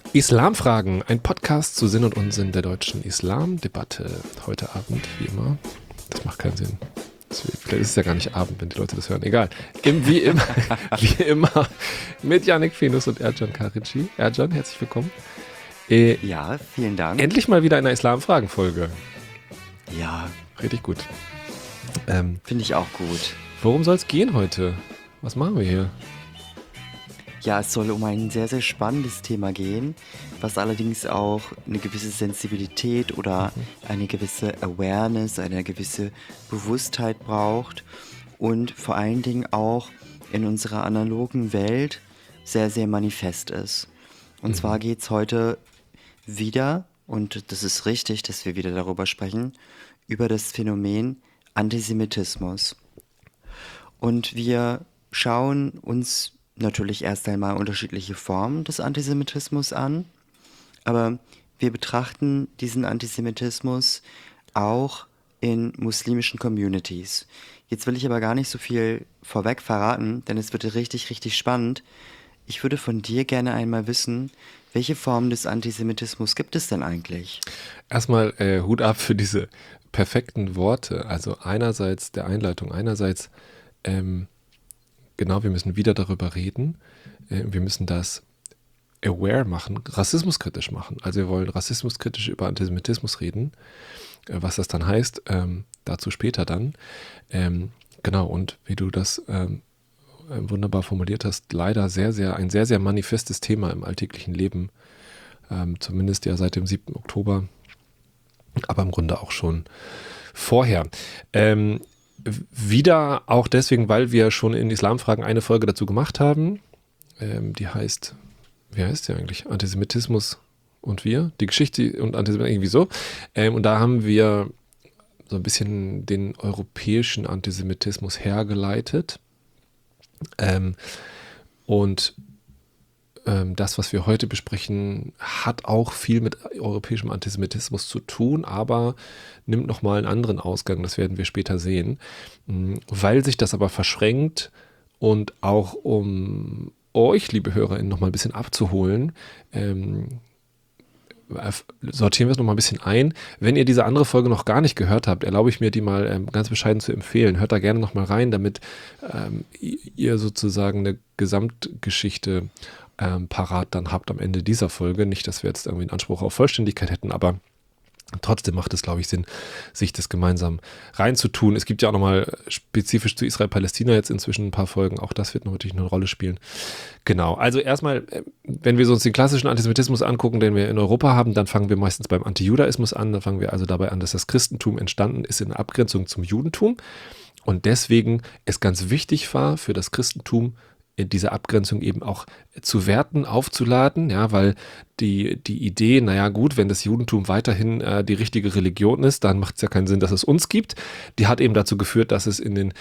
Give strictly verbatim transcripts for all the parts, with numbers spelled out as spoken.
Islamfragen, ein Podcast zu Sinn und Unsinn der deutschen Islamdebatte. Heute Abend, wie immer. Das macht keinen Sinn. Das, vielleicht ist es ja gar nicht Abend, wenn die Leute das hören. Egal. Im, wie, immer, wie immer mit Yannick Fenus und Ercan Karici. Ercan, herzlich willkommen. Äh, ja, vielen Dank. Endlich mal wieder eine Islamfragen-Folge. Ja. Richtig gut. Ähm, Finde ich auch gut. Worum soll es gehen heute? Was machen wir hier? Ja, es soll um ein sehr, sehr spannendes Thema gehen, was allerdings auch eine gewisse Sensibilität oder eine gewisse Awareness, eine gewisse Bewusstheit braucht und vor allen Dingen auch in unserer analogen Welt sehr, sehr manifest ist. Und mhm. zwar geht es heute wieder, und das ist richtig, dass wir wieder darüber sprechen, über das Phänomen Antisemitismus. Und wir schauen uns natürlich erst einmal unterschiedliche Formen des Antisemitismus an, aber wir betrachten diesen Antisemitismus auch in muslimischen Communities. Jetzt will ich aber gar nicht so viel vorweg verraten, denn es wird richtig, richtig spannend. Ich würde von dir gerne einmal wissen, welche Formen des Antisemitismus gibt es denn eigentlich? Erstmal äh, Hut ab für diese perfekten Worte, also einerseits der Einleitung, einerseits ähm, genau, wir müssen wieder darüber reden. Wir müssen das aware machen, rassismuskritisch machen. Also wir wollen rassismuskritisch über Antisemitismus reden. Was das dann heißt, ähm, dazu später dann. Ähm, genau, und wie du das ähm, wunderbar formuliert hast, leider sehr, sehr, ein sehr, sehr manifestes Thema im alltäglichen Leben. Ähm, zumindest ja seit dem siebten Oktober, aber im Grunde auch schon vorher. Ähm, Wieder auch deswegen, weil wir schon in Islamfragen eine Folge dazu gemacht haben. Ähm, die heißt, wie heißt die eigentlich? Antisemitismus und wir? Die Geschichte und Antisemitismus, irgendwie so. Ähm, und da haben wir so ein bisschen den europäischen Antisemitismus hergeleitet. Ähm, und ähm, das, was wir heute besprechen, hat auch viel mit europäischem Antisemitismus zu tun, aber nimmt nochmal einen anderen Ausgang, das werden wir später sehen. Weil sich das aber verschränkt und auch um euch, liebe HörerInnen, nochmal ein bisschen abzuholen, ähm, sortieren wir es nochmal ein bisschen ein. Wenn ihr diese andere Folge noch gar nicht gehört habt, erlaube ich mir, die mal ähm, ganz bescheiden zu empfehlen. Hört da gerne nochmal rein, damit ähm, ihr sozusagen eine Gesamtgeschichte ähm, parat dann habt am Ende dieser Folge. Nicht, dass wir jetzt irgendwie einen Anspruch auf Vollständigkeit hätten, aber trotzdem macht es, glaube ich, Sinn, sich das gemeinsam reinzutun. Es gibt ja auch nochmal spezifisch zu Israel-Palästina jetzt inzwischen ein paar Folgen. Auch das wird natürlich eine Rolle spielen. Genau, also erstmal, wenn wir uns den klassischen Antisemitismus angucken, den wir in Europa haben, dann fangen wir meistens beim Antijudaismus an. Dann fangen wir also dabei an, dass das Christentum entstanden ist in Abgrenzung zum Judentum. Und deswegen es ganz wichtig war für das Christentum, diese Abgrenzung eben auch zu werten, aufzuladen, ja, weil die, die Idee, naja gut, wenn das Judentum weiterhin äh, die richtige Religion ist, dann macht es ja keinen Sinn, dass es uns gibt. Die hat eben dazu geführt, dass es in den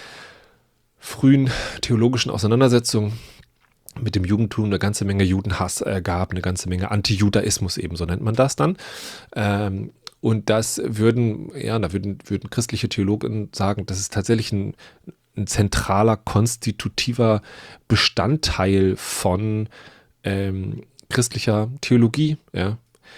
frühen theologischen Auseinandersetzungen mit dem Judentum eine ganze Menge Judenhass äh, gab, eine ganze Menge Antijudaismus eben, so nennt man das dann. Ähm, und das würden, ja, da würden, würden christliche Theologen sagen, das ist tatsächlich ein ein zentraler, konstitutiver Bestandteil von ähm, christlicher Theologie. Ja.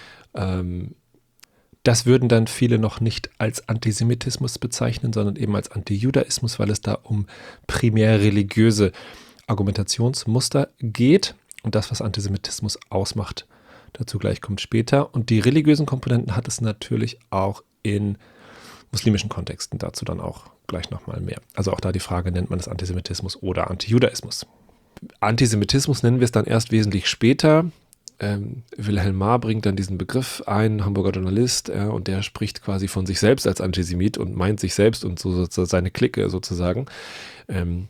Ähm, das würden dann viele noch nicht als Antisemitismus bezeichnen, sondern eben als Antijudaismus, weil es da um primär religiöse Argumentationsmuster geht und das, was Antisemitismus ausmacht. Dazu gleich kommt später. Und die religiösen Komponenten hat es natürlich auch in muslimischen Kontexten, dazu dann auch gleich nochmal mehr. Also auch da die Frage, nennt man das Antisemitismus oder Antijudaismus? Antisemitismus nennen wir es dann erst wesentlich später. Ähm, Wilhelm Marr bringt dann diesen Begriff ein, Hamburger Journalist, äh, und der spricht quasi von sich selbst als Antisemit und meint sich selbst und so, so seine Clique sozusagen. Ähm,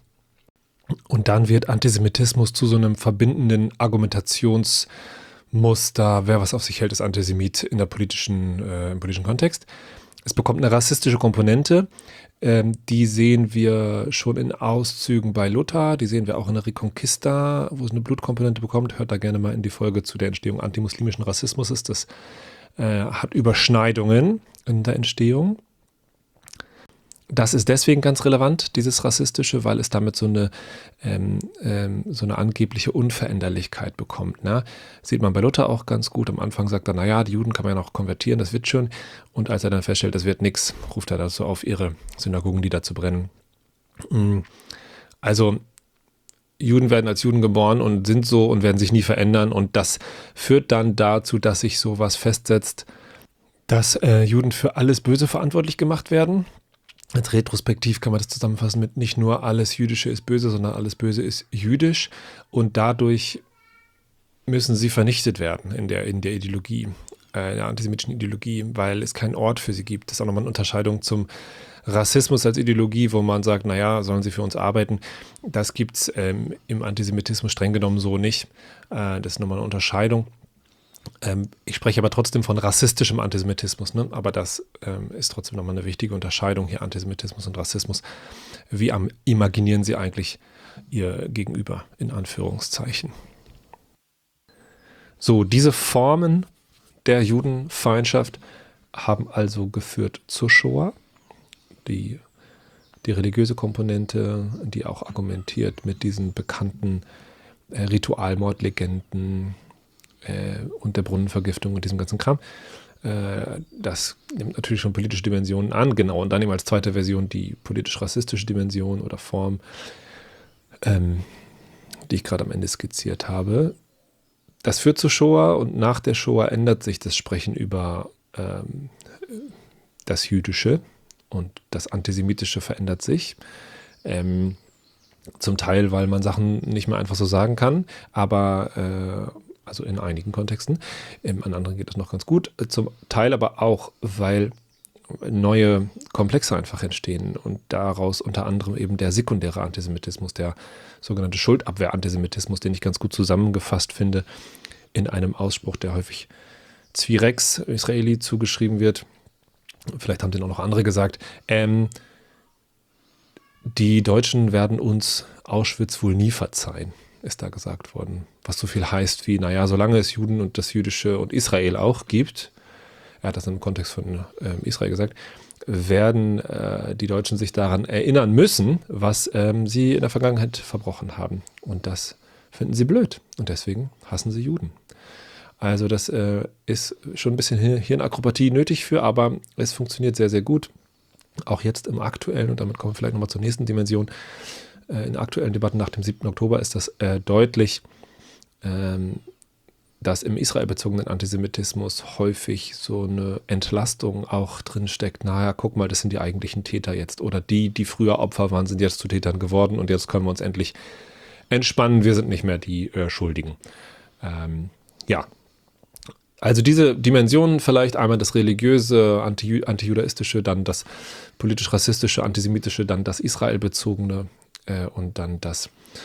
und dann wird Antisemitismus zu so einem verbindenden Argumentationsmuster, wer was auf sich hält, ist Antisemit in der politischen, äh, im politischen Kontext. Es bekommt eine rassistische Komponente, ähm, die sehen wir schon in Auszügen bei Luther, die sehen wir auch in der Reconquista, wo es eine Blutkomponente bekommt. Hört da gerne mal in die Folge zu der Entstehung antimuslimischen Rassismus. Das äh, hat Überschneidungen in der Entstehung. Das ist deswegen ganz relevant, dieses Rassistische, weil es damit so eine, ähm, ähm, so eine angebliche Unveränderlichkeit bekommt. Ne? Sieht man bei Luther auch ganz gut. Am Anfang sagt er, naja, die Juden kann man ja noch konvertieren, das wird schon. Und als er dann feststellt, das wird nichts, ruft er dazu auf, ihre Synagogen niederzubrennen. Also Juden werden als Juden geboren und sind so und werden sich nie verändern. Und das führt dann dazu, dass sich sowas festsetzt, dass äh, Juden für alles Böse verantwortlich gemacht werden. Als retrospektiv kann man das zusammenfassen mit nicht nur alles Jüdische ist böse, sondern alles Böse ist jüdisch und dadurch müssen sie vernichtet werden in der, in der Ideologie, äh, in der antisemitischen Ideologie, weil es keinen Ort für sie gibt. Das ist auch nochmal eine Unterscheidung zum Rassismus als Ideologie, wo man sagt, naja, sollen sie für uns arbeiten. Das gibt es ähm, im Antisemitismus streng genommen so nicht. Äh, das ist nochmal eine Unterscheidung. Ähm, ich spreche aber trotzdem von rassistischem Antisemitismus, ne? Aber das ähm, ist trotzdem nochmal eine wichtige Unterscheidung hier, Antisemitismus und Rassismus. Wie am, imaginieren Sie eigentlich Ihr Gegenüber, in Anführungszeichen? So, diese Formen der Judenfeindschaft haben also geführt zur Shoah. Die, die religiöse Komponente, die auch argumentiert mit diesen bekannten äh, Ritualmordlegenden, Äh, und der Brunnenvergiftung und diesem ganzen Kram. Äh, das nimmt natürlich schon politische Dimensionen an, genau. Und dann eben als zweite Version die politisch-rassistische Dimension oder Form, ähm, die ich gerade am Ende skizziert habe. Das führt zur Shoah und nach der Shoah ändert sich das Sprechen über ähm, das Jüdische und das Antisemitische verändert sich. Ähm, zum Teil, weil man Sachen nicht mehr einfach so sagen kann, aber äh, also in einigen Kontexten, ähm, an anderen geht das noch ganz gut, zum Teil aber auch, weil neue Komplexe einfach entstehen und daraus unter anderem eben der sekundäre Antisemitismus, der sogenannte Schuldabwehr-Antisemitismus, den ich ganz gut zusammengefasst finde in einem Ausspruch, der häufig Zvirex, Israeli, zugeschrieben wird. Vielleicht haben den auch noch andere gesagt. Ähm, die Deutschen werden uns Auschwitz wohl nie verzeihen, ist da gesagt worden. Was so viel heißt wie, naja, solange es Juden und das Jüdische und Israel auch gibt, er hat das im Kontext von äh, Israel gesagt, werden äh, die Deutschen sich daran erinnern müssen, was ähm, sie in der Vergangenheit verbrochen haben. Und das finden sie blöd. Und deswegen hassen sie Juden. Also das äh, ist schon ein bisschen Hirnakrobatie nötig für, aber es funktioniert sehr, sehr gut. Auch jetzt im aktuellen, und damit kommen wir vielleicht nochmal zur nächsten Dimension, in aktuellen Debatten nach dem siebten Oktober ist das äh, deutlich, ähm, dass im israelbezogenen Antisemitismus häufig so eine Entlastung auch drinsteckt. Naja, guck mal, das sind die eigentlichen Täter jetzt. Oder die, die früher Opfer waren, sind jetzt zu Tätern geworden und jetzt können wir uns endlich entspannen. Wir sind nicht mehr die äh, Schuldigen. Ähm, ja, also diese Dimensionen vielleicht, einmal das religiöse, anti- antijudaistische, dann das politisch-rassistische, antisemitische, dann das israelbezogene, und dann das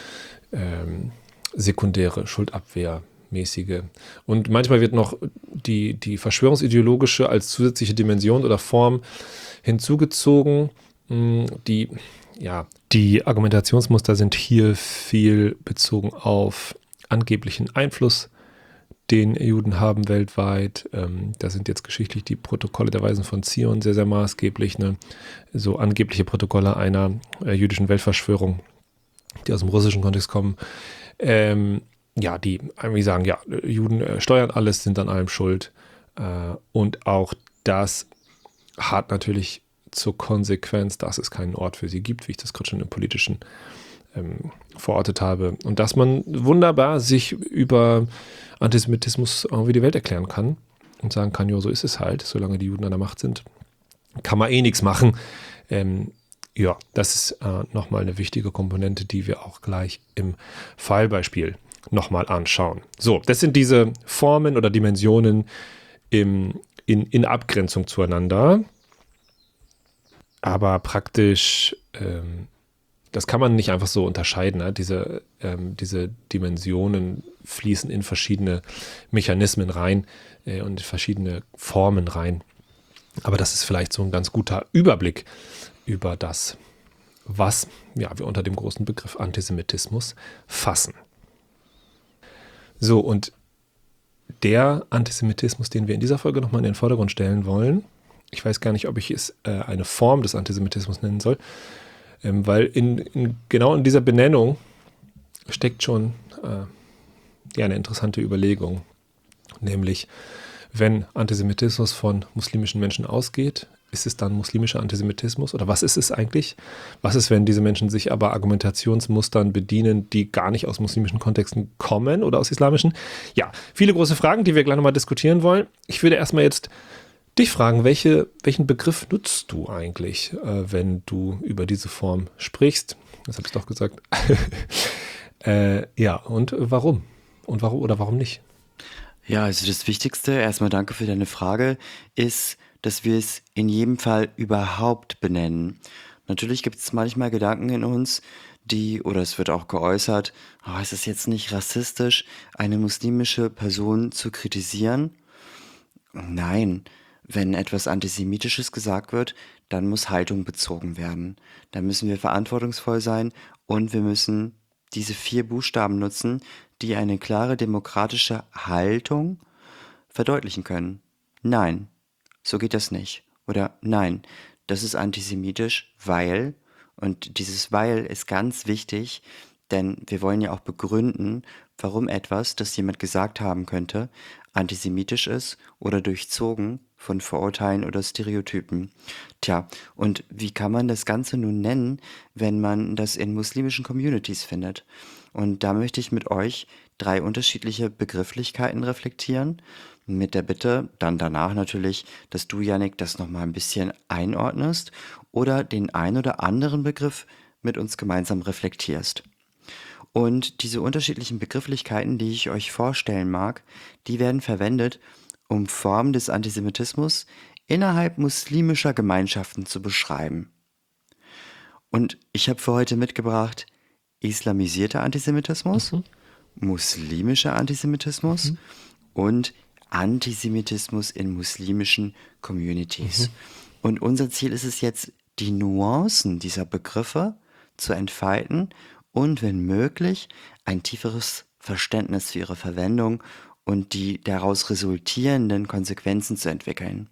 ähm, sekundäre, Schuldabwehrmäßige. Und manchmal wird noch die, die verschwörungsideologische als zusätzliche Dimension oder Form hinzugezogen. Die, ja, die Argumentationsmuster sind hier viel bezogen auf angeblichen Einfluss, den Juden haben weltweit. Ähm, da sind jetzt geschichtlich die Protokolle der Weisen von Zion sehr, sehr maßgeblich. Ne? So angebliche Protokolle einer äh, jüdischen Weltverschwörung, die aus dem russischen Kontext kommen. Ähm, ja, die irgendwie sagen, ja, Juden äh, steuern alles, sind an allem schuld. Äh, und auch das hat natürlich zur Konsequenz, dass es keinen Ort für sie gibt, wie ich das gerade schon im Politischen ähm, verortet habe. Und dass man wunderbar sich über Antisemitismus irgendwie die Welt erklären kann und sagen kann, ja, so ist es halt, solange die Juden an der Macht sind, kann man eh nichts machen. Ähm, ja, das ist äh, nochmal eine wichtige Komponente, die wir auch gleich im Fallbeispiel nochmal anschauen. So, das sind diese Formen oder Dimensionen im, in, in Abgrenzung zueinander, aber praktisch ähm, das kann man nicht einfach so unterscheiden. Ne? Diese, ähm, diese Dimensionen fließen in verschiedene Mechanismen rein äh, und in verschiedene Formen rein. Aber das ist vielleicht so ein ganz guter Überblick über das, was ja, wir unter dem großen Begriff Antisemitismus fassen. So, und der Antisemitismus, den wir in dieser Folge nochmal in den Vordergrund stellen wollen, Ich weiß gar nicht, ob ich es äh, eine Form des Antisemitismus nennen soll, ähm, weil in, in, genau in dieser Benennung steckt schon äh, ja, eine interessante Überlegung. Nämlich, wenn Antisemitismus von muslimischen Menschen ausgeht, ist es dann muslimischer Antisemitismus? Oder was ist es eigentlich? Was ist, wenn diese Menschen sich aber Argumentationsmustern bedienen, die gar nicht aus muslimischen Kontexten kommen oder aus islamischen? Ja, viele große Fragen, die wir gleich nochmal diskutieren wollen. Ich würde erstmal jetzt dich fragen, welche, welchen Begriff nutzt du eigentlich, äh, wenn du über diese Form sprichst? Das habe ich doch gesagt. äh, ja, und warum? Und warum oder warum nicht? Ja, also das Wichtigste, erstmal danke für deine Frage, ist, dass wir es in jedem Fall überhaupt benennen. Natürlich gibt es manchmal Gedanken in uns, die, oder es wird auch geäußert, oh, ist es jetzt nicht rassistisch, eine muslimische Person zu kritisieren? Nein, wenn etwas Antisemitisches gesagt wird, dann muss Haltung bezogen werden. Dann müssen wir verantwortungsvoll sein und wir müssen diese vier Buchstaben nutzen, die eine klare demokratische Haltung verdeutlichen können. Nein, so geht das nicht. Oder nein, das ist antisemitisch, weil, und dieses weil ist ganz wichtig, denn wir wollen ja auch begründen, warum etwas, das jemand gesagt haben könnte, antisemitisch ist oder durchzogen von Vorurteilen oder Stereotypen. Tja, und wie kann man das Ganze nun nennen, wenn man das in muslimischen Communities findet? Und da möchte ich mit euch drei unterschiedliche Begrifflichkeiten reflektieren, mit der Bitte, dann danach natürlich, dass du, Yannick, das nochmal ein bisschen einordnest oder den ein oder anderen Begriff mit uns gemeinsam reflektierst. Und diese unterschiedlichen Begrifflichkeiten, die ich euch vorstellen mag, die werden verwendet, um Formen des Antisemitismus innerhalb muslimischer Gemeinschaften zu beschreiben. Und ich habe für heute mitgebracht islamisierter Antisemitismus, Mhm. muslimischer Antisemitismus Mhm. und Antisemitismus in muslimischen Communities. Mhm. Und unser Ziel ist es jetzt, die Nuancen dieser Begriffe zu entfalten und, wenn möglich, ein tieferes Verständnis für ihre Verwendung und die daraus resultierenden Konsequenzen zu entwickeln.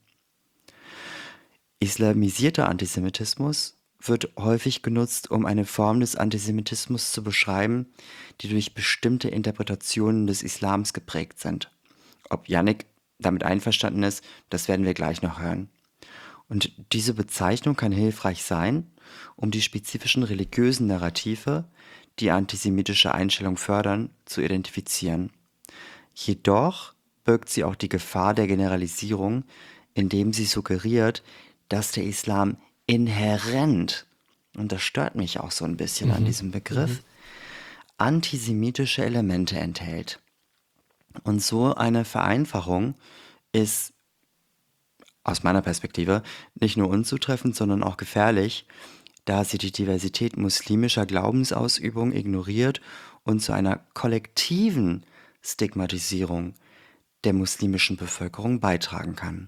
Islamisierter Antisemitismus wird häufig genutzt, um eine Form des Antisemitismus zu beschreiben, die durch bestimmte Interpretationen des Islams geprägt sind. Ob Yannick damit einverstanden ist, das werden wir gleich noch hören. Und diese Bezeichnung kann hilfreich sein, um die spezifischen religiösen Narrative, die antisemitische Einstellung fördern, zu identifizieren. Jedoch birgt sie auch die Gefahr der Generalisierung, indem sie suggeriert, dass der Islam inhärent, und das stört mich auch so ein bisschen an Mhm. diesem Begriff, antisemitische Elemente enthält. Und so eine Vereinfachung ist aus meiner Perspektive nicht nur unzutreffend, sondern auch gefährlich, da sie die Diversität muslimischer Glaubensausübung ignoriert und zu einer kollektiven Stigmatisierung der muslimischen Bevölkerung beitragen kann.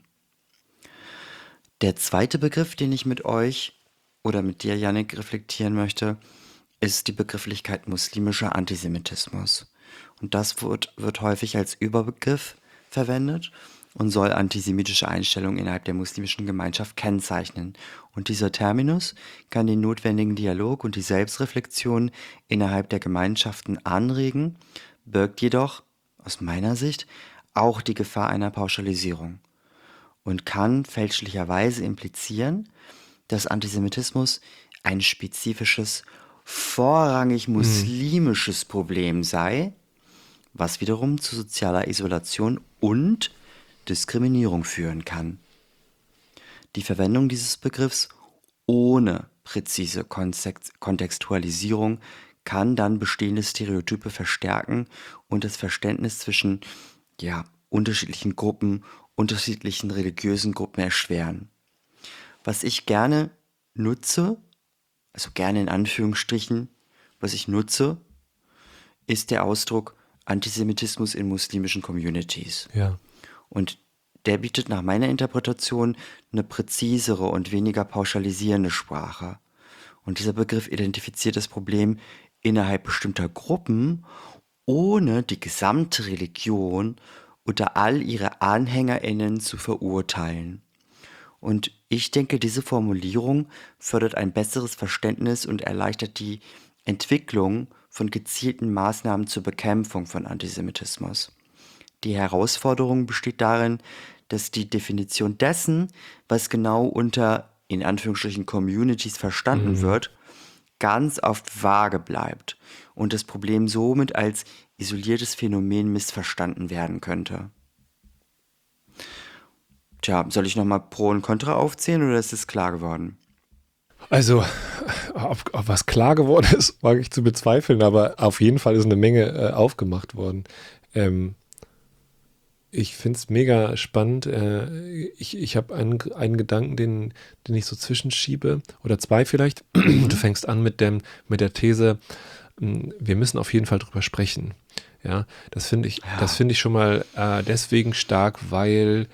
Der zweite Begriff, den ich mit euch oder mit dir, Yannick, reflektieren möchte, ist die Begrifflichkeit muslimischer Antisemitismus. Und das wird, wird häufig als Überbegriff verwendet und soll antisemitische Einstellungen innerhalb der muslimischen Gemeinschaft kennzeichnen. Und dieser Terminus kann den notwendigen Dialog und die Selbstreflexion innerhalb der Gemeinschaften anregen, birgt jedoch, aus meiner Sicht, auch die Gefahr einer Pauschalisierung und kann fälschlicherweise implizieren, dass Antisemitismus ein spezifisches, vorrangig muslimisches Problem sei, was wiederum zu sozialer Isolation und Diskriminierung führen kann. Die Verwendung dieses Begriffs ohne präzise Kontextualisierung kann dann bestehende Stereotype verstärken und das Verständnis zwischen ja, unterschiedlichen Gruppen, unterschiedlichen religiösen Gruppen erschweren. Was ich gerne nutze, also gerne in Anführungsstrichen, was ich nutze, ist der Ausdruck Antisemitismus in muslimischen Communities. Ja. Und der bietet nach meiner Interpretation eine präzisere und weniger pauschalisierende Sprache. Und dieser Begriff identifiziert das Problem innerhalb bestimmter Gruppen, ohne die gesamte Religion oder all ihre AnhängerInnen zu verurteilen. Und ich denke, diese Formulierung fördert ein besseres Verständnis und erleichtert die Entwicklung von gezielten Maßnahmen zur Bekämpfung von Antisemitismus. Die Herausforderung besteht darin, dass die Definition dessen, was genau unter, in Anführungsstrichen, Communities verstanden Mhm. wird, ganz oft vage bleibt und das Problem somit als isoliertes Phänomen missverstanden werden könnte. Tja, soll ich nochmal Pro und Contra aufzählen oder ist es klar geworden? Also, ob, ob was klar geworden ist, mag ich zu bezweifeln, aber auf jeden Fall ist eine Menge äh, aufgemacht worden. Ähm, ich finde es mega spannend. Äh, ich ich habe einen, einen Gedanken, den, den ich so zwischenschiebe, oder zwei vielleicht. Mhm. Du fängst an mit, dem, mit der These, mh, wir müssen auf jeden Fall drüber sprechen. Ja, das finde ich, Ja. das finde ich schon mal äh, deswegen stark, weil,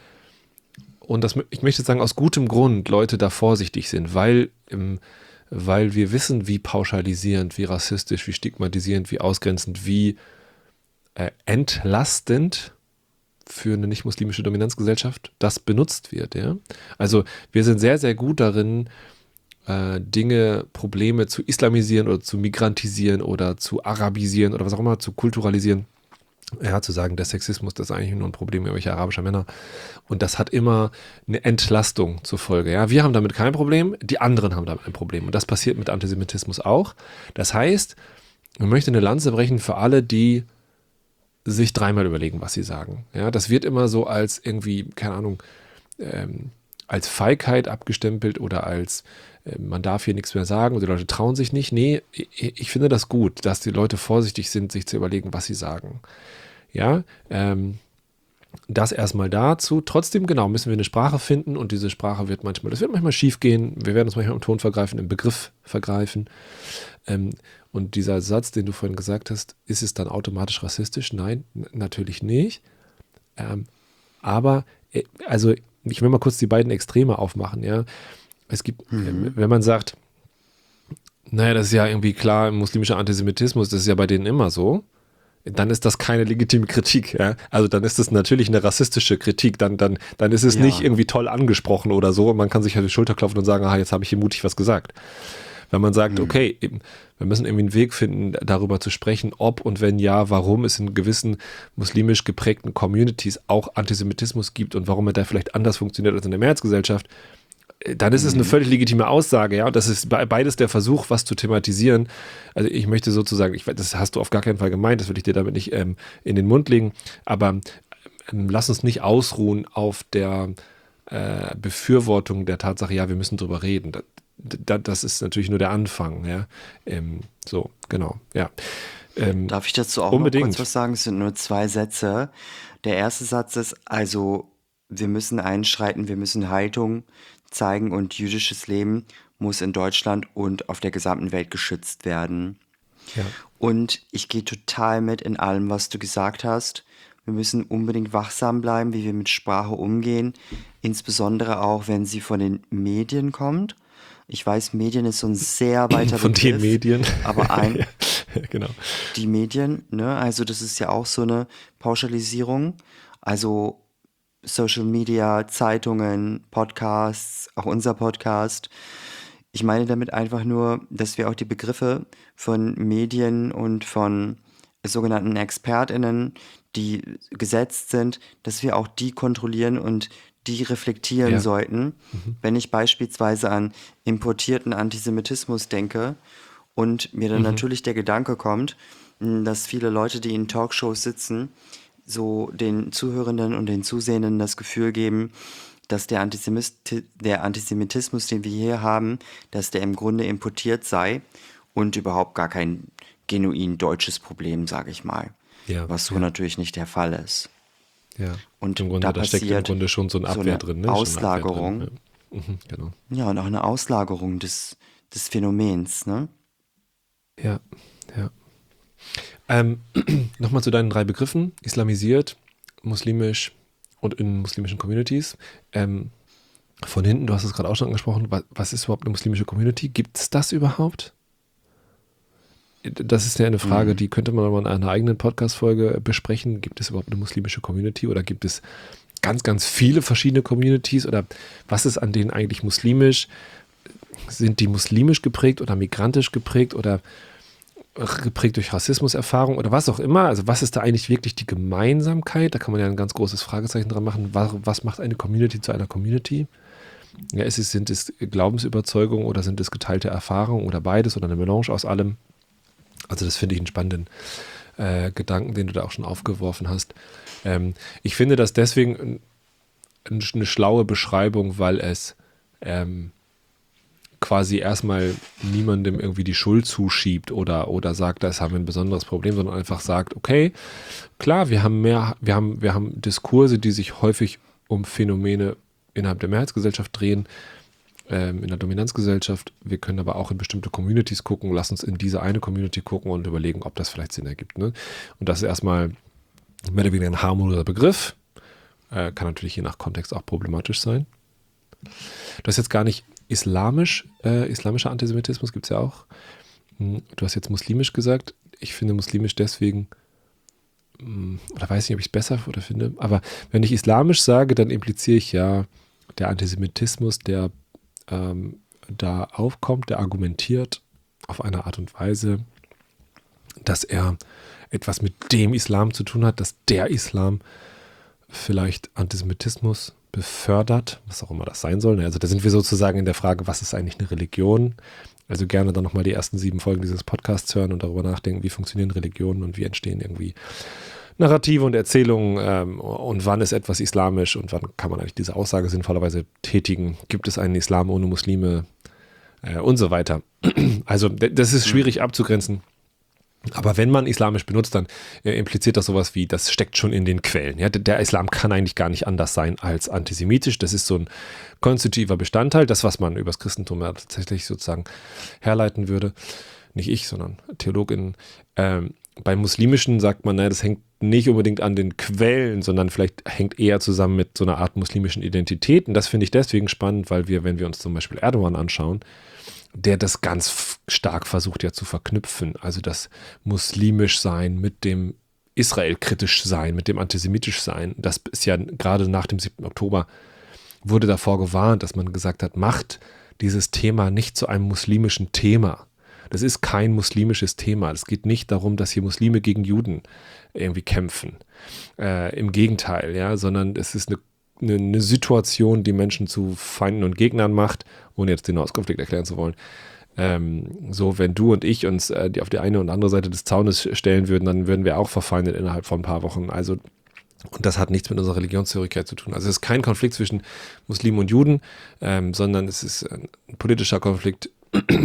und das, mö- ich möchte sagen, aus gutem Grund Leute da vorsichtig sind, weil, ähm, weil wir wissen, wie pauschalisierend, wie rassistisch, wie stigmatisierend, wie ausgrenzend, wie äh, entlastend für eine nicht-muslimische Dominanzgesellschaft das benutzt wird. Ja? Also wir sind sehr, sehr gut darin, äh, Dinge, Probleme zu islamisieren oder zu migrantisieren oder zu arabisieren oder was auch immer, zu kulturalisieren. Ja, zu sagen, der Sexismus, das ist eigentlich nur ein Problem irgendwelcher arabischer Männer. Und das hat immer eine Entlastung zur Folge. Ja, wir haben damit kein Problem, die anderen haben damit ein Problem. Und das passiert mit Antisemitismus auch. Das heißt, man möchte eine Lanze brechen für alle, die sich dreimal überlegen, was sie sagen. Ja, das wird immer so als irgendwie, keine Ahnung, ähm, als Feigheit abgestempelt oder als äh, man darf hier nichts mehr sagen und die Leute trauen sich nicht. Nee, ich, ich finde das gut, dass die Leute vorsichtig sind, sich zu überlegen, was sie sagen. Ja, ähm, das erstmal dazu. Trotzdem, genau, müssen wir eine Sprache finden und diese Sprache wird manchmal, das wird manchmal schief gehen. Wir werden uns manchmal im Ton vergreifen, im Begriff vergreifen. Ähm, und dieser Satz, den du vorhin gesagt hast, ist es dann automatisch rassistisch? Nein, n- natürlich nicht. Ähm, aber, äh, also, ich will mal kurz die beiden Extreme aufmachen, ja. Es gibt, ähm, Mhm. wenn man sagt, naja, das ist ja irgendwie klar, muslimischer Antisemitismus, das ist ja bei denen immer so, dann ist das keine legitime Kritik. Ja? Also dann ist das natürlich eine rassistische Kritik. Dann, dann, dann ist es nicht Ja. irgendwie toll angesprochen oder so. Und man kann sich halt die Schulter klopfen und sagen, aha, jetzt habe ich hier mutig was gesagt. Wenn man sagt, Mhm. okay, eben, wir müssen irgendwie einen Weg finden, darüber zu sprechen, ob und wenn ja, warum es in gewissen muslimisch geprägten Communities auch Antisemitismus gibt und warum er da vielleicht anders funktioniert als in der Mehrheitsgesellschaft, dann ist es eine Mhm. völlig legitime Aussage, ja. Und das ist be- beides der Versuch, was zu thematisieren. Also ich möchte sozusagen, ich, weiß, das hast du auf gar keinen Fall gemeint, das will ich dir damit nicht ähm, in den Mund legen, aber ähm, lass uns nicht ausruhen auf der äh, Befürwortung der Tatsache, ja, wir müssen drüber reden. Da, da, das ist natürlich nur der Anfang, ja. Ähm, so, genau, ja. Ähm, Darf ich dazu auch noch kurz unbedingt. was sagen? Es sind nur zwei Sätze. Der erste Satz ist also, wir müssen einschreiten, wir müssen Haltung zeigen und jüdisches Leben muss in Deutschland und auf der gesamten Welt geschützt werden. Ja. Und ich gehe total mit in allem, was du gesagt hast. Wir müssen unbedingt wachsam bleiben, wie wir mit Sprache umgehen, insbesondere auch, wenn sie von den Medien kommt. Ich weiß, Medien ist so ein sehr weiter Von den Begriff, Medien. aber ein, Ja, genau. die Medien, ne, also das ist ja auch so eine Pauschalisierung. Also Social Media, Zeitungen, Podcasts, auch unser Podcast. Ich meine damit einfach nur, dass wir auch die Begriffe von Medien und von sogenannten ExpertInnen, die gesetzt sind, dass wir auch die kontrollieren und die reflektieren Ja. sollten. Mhm. Wenn ich beispielsweise an importierten Antisemitismus denke und mir dann Mhm. natürlich der Gedanke kommt, mh, dass viele Leute, die in Talkshows sitzen, so den Zuhörenden und den Zusehenden das Gefühl geben, dass der, Antisemit der Antisemitismus, den wir hier haben, dass der im Grunde importiert sei und überhaupt gar kein genuin deutsches Problem, sage ich mal. Ja, Was so ja, natürlich nicht der Fall ist. ja. Und Im da Grunde, da steckt im passiert Grunde schon so ein so Abwehr eine drin, ne? Schon eine Abwehr drin. Auslagerung, Ja. Mhm, genau. ja, und auch eine Auslagerung des, des Phänomens, ne? Ja, ja. Ähm, Nochmal zu deinen drei Begriffen: islamisiert, muslimisch und in muslimischen Communities. Ähm, von hinten, du hast es gerade auch schon angesprochen, was, was ist überhaupt eine muslimische Community? Gibt es das überhaupt? Das ist ja eine Frage, Mhm. die könnte man mal in einer eigenen Podcast-Folge besprechen. Gibt es überhaupt eine muslimische Community oder gibt es ganz, ganz viele verschiedene Communities oder was ist an denen eigentlich muslimisch? Sind die muslimisch geprägt oder migrantisch geprägt oder geprägt durch Rassismuserfahrung oder was auch immer? Also was ist da eigentlich wirklich die Gemeinsamkeit? Da kann man ja ein ganz großes Fragezeichen dran machen. Was, was macht eine Community zu einer Community? Ja, ist es, sind es Glaubensüberzeugungen oder sind es geteilte Erfahrungen oder beides oder eine Melange aus allem? Also das finde ich einen spannenden äh, Gedanken, den du da auch schon aufgeworfen hast. Ähm, ich finde das deswegen ein, eine schlaue Beschreibung, weil es ähm, quasi erstmal niemandem irgendwie die Schuld zuschiebt oder, oder sagt, das haben wir ein besonderes Problem, sondern einfach sagt, okay, klar, wir haben mehr, wir haben, wir haben Diskurse, die sich häufig um Phänomene innerhalb der Mehrheitsgesellschaft drehen, ähm, in der Dominanzgesellschaft. Wir können aber auch in bestimmte Communities gucken, lass uns in diese eine Community gucken und überlegen, ob das vielleicht Sinn ergibt. Ne? Und das ist erstmal mehr oder weniger ein harmloser Begriff, äh, kann natürlich je nach Kontext auch problematisch sein. Du hast jetzt gar nicht islamisch, äh, islamischer Antisemitismus gibt es ja auch. Du hast jetzt muslimisch gesagt. Ich finde muslimisch deswegen, oder weiß nicht, ob ich es besser oder finde, aber wenn ich islamisch sage, dann impliziere ich ja der Antisemitismus, der ähm, da aufkommt, der argumentiert auf eine Art und Weise, dass er etwas mit dem Islam zu tun hat, dass der Islam vielleicht Antisemitismus befördert, was auch immer das sein soll. Also da sind wir sozusagen in der Frage, was ist eigentlich eine Religion? Also gerne dann nochmal die ersten sieben Folgen dieses Podcasts hören und darüber nachdenken, wie funktionieren Religionen und wie entstehen irgendwie Narrative und Erzählungen ähm, und wann ist etwas islamisch und wann kann man eigentlich diese Aussage sinnvollerweise tätigen? Gibt es einen Islam ohne Muslime äh, und so weiter? Also das ist schwierig abzugrenzen. Aber wenn man islamisch benutzt, dann äh, impliziert das sowas wie, das steckt schon in den Quellen. Ja? Der, der Islam kann eigentlich gar nicht anders sein als antisemitisch. Das ist so ein konstitutiver Bestandteil, das, was man übers Christentum ja tatsächlich sozusagen herleiten würde. Nicht ich, sondern TheologInnen. Ähm, beim Muslimischen sagt man, naja, das hängt nicht unbedingt an den Quellen, sondern vielleicht hängt eher zusammen mit so einer Art muslimischen Identität. Und das finde ich deswegen spannend, weil wir, wenn wir uns zum Beispiel Erdogan anschauen, der das ganz stark versucht ja zu verknüpfen. Also das muslimisch sein mit dem Israel-kritisch sein, mit dem antisemitisch sein. Das ist ja gerade nach dem siebten Oktober wurde davor gewarnt, dass man gesagt hat, macht dieses Thema nicht zu einem muslimischen Thema. Das ist kein muslimisches Thema. Es geht nicht darum, dass hier Muslime gegen Juden irgendwie kämpfen. Äh, Im Gegenteil, ja, sondern es ist eine Eine, eine Situation, die Menschen zu Feinden und Gegnern macht, ohne jetzt den Nahostkonflikt erklären zu wollen. Ähm, so, wenn du und ich uns äh, die auf die eine und andere Seite des Zaunes stellen würden, dann würden wir auch verfeindet innerhalb von ein paar Wochen. Also, und das hat nichts mit unserer Religionszugehörigkeit zu tun. Also es ist kein Konflikt zwischen Muslimen und Juden, ähm, sondern es ist ein politischer Konflikt.